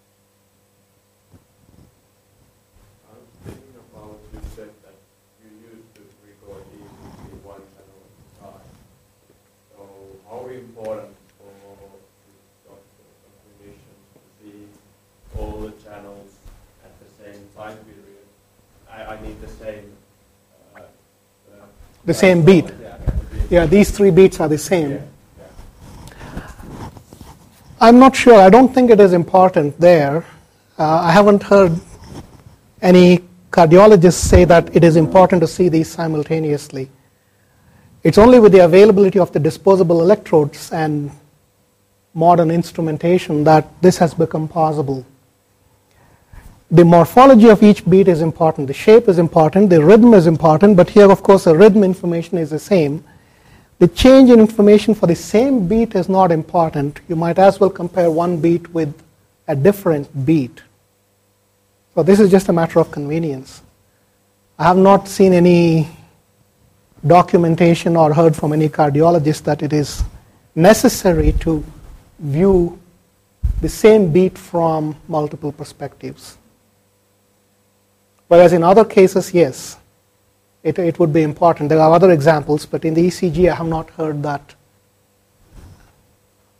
I'm thinking about, you said that you used to record E C G one channel at a time. So how important for the doctor or clinicians to see all the channels at the same time period? I, I mean the same. Uh, uh, The same beat. Yeah, the beat. Yeah, these three beats are the same. Yeah. I'm not sure. I don't think it is important there. Uh, I haven't heard any cardiologists say that it is important to see these simultaneously. It's only with the availability of the disposable electrodes and modern instrumentation that this has become possible. The morphology of each beat is important. The shape is important. The rhythm is important. But here, of course, the rhythm information is the same. The change in information for the same beat is not important. You might as well compare one beat with a different beat. So this is just a matter of convenience. I have not seen any documentation or heard from any cardiologist that it is necessary to view the same beat from multiple perspectives. Whereas in other cases, yes, it, it would be important. There are other examples, but in the E C G, I have not heard that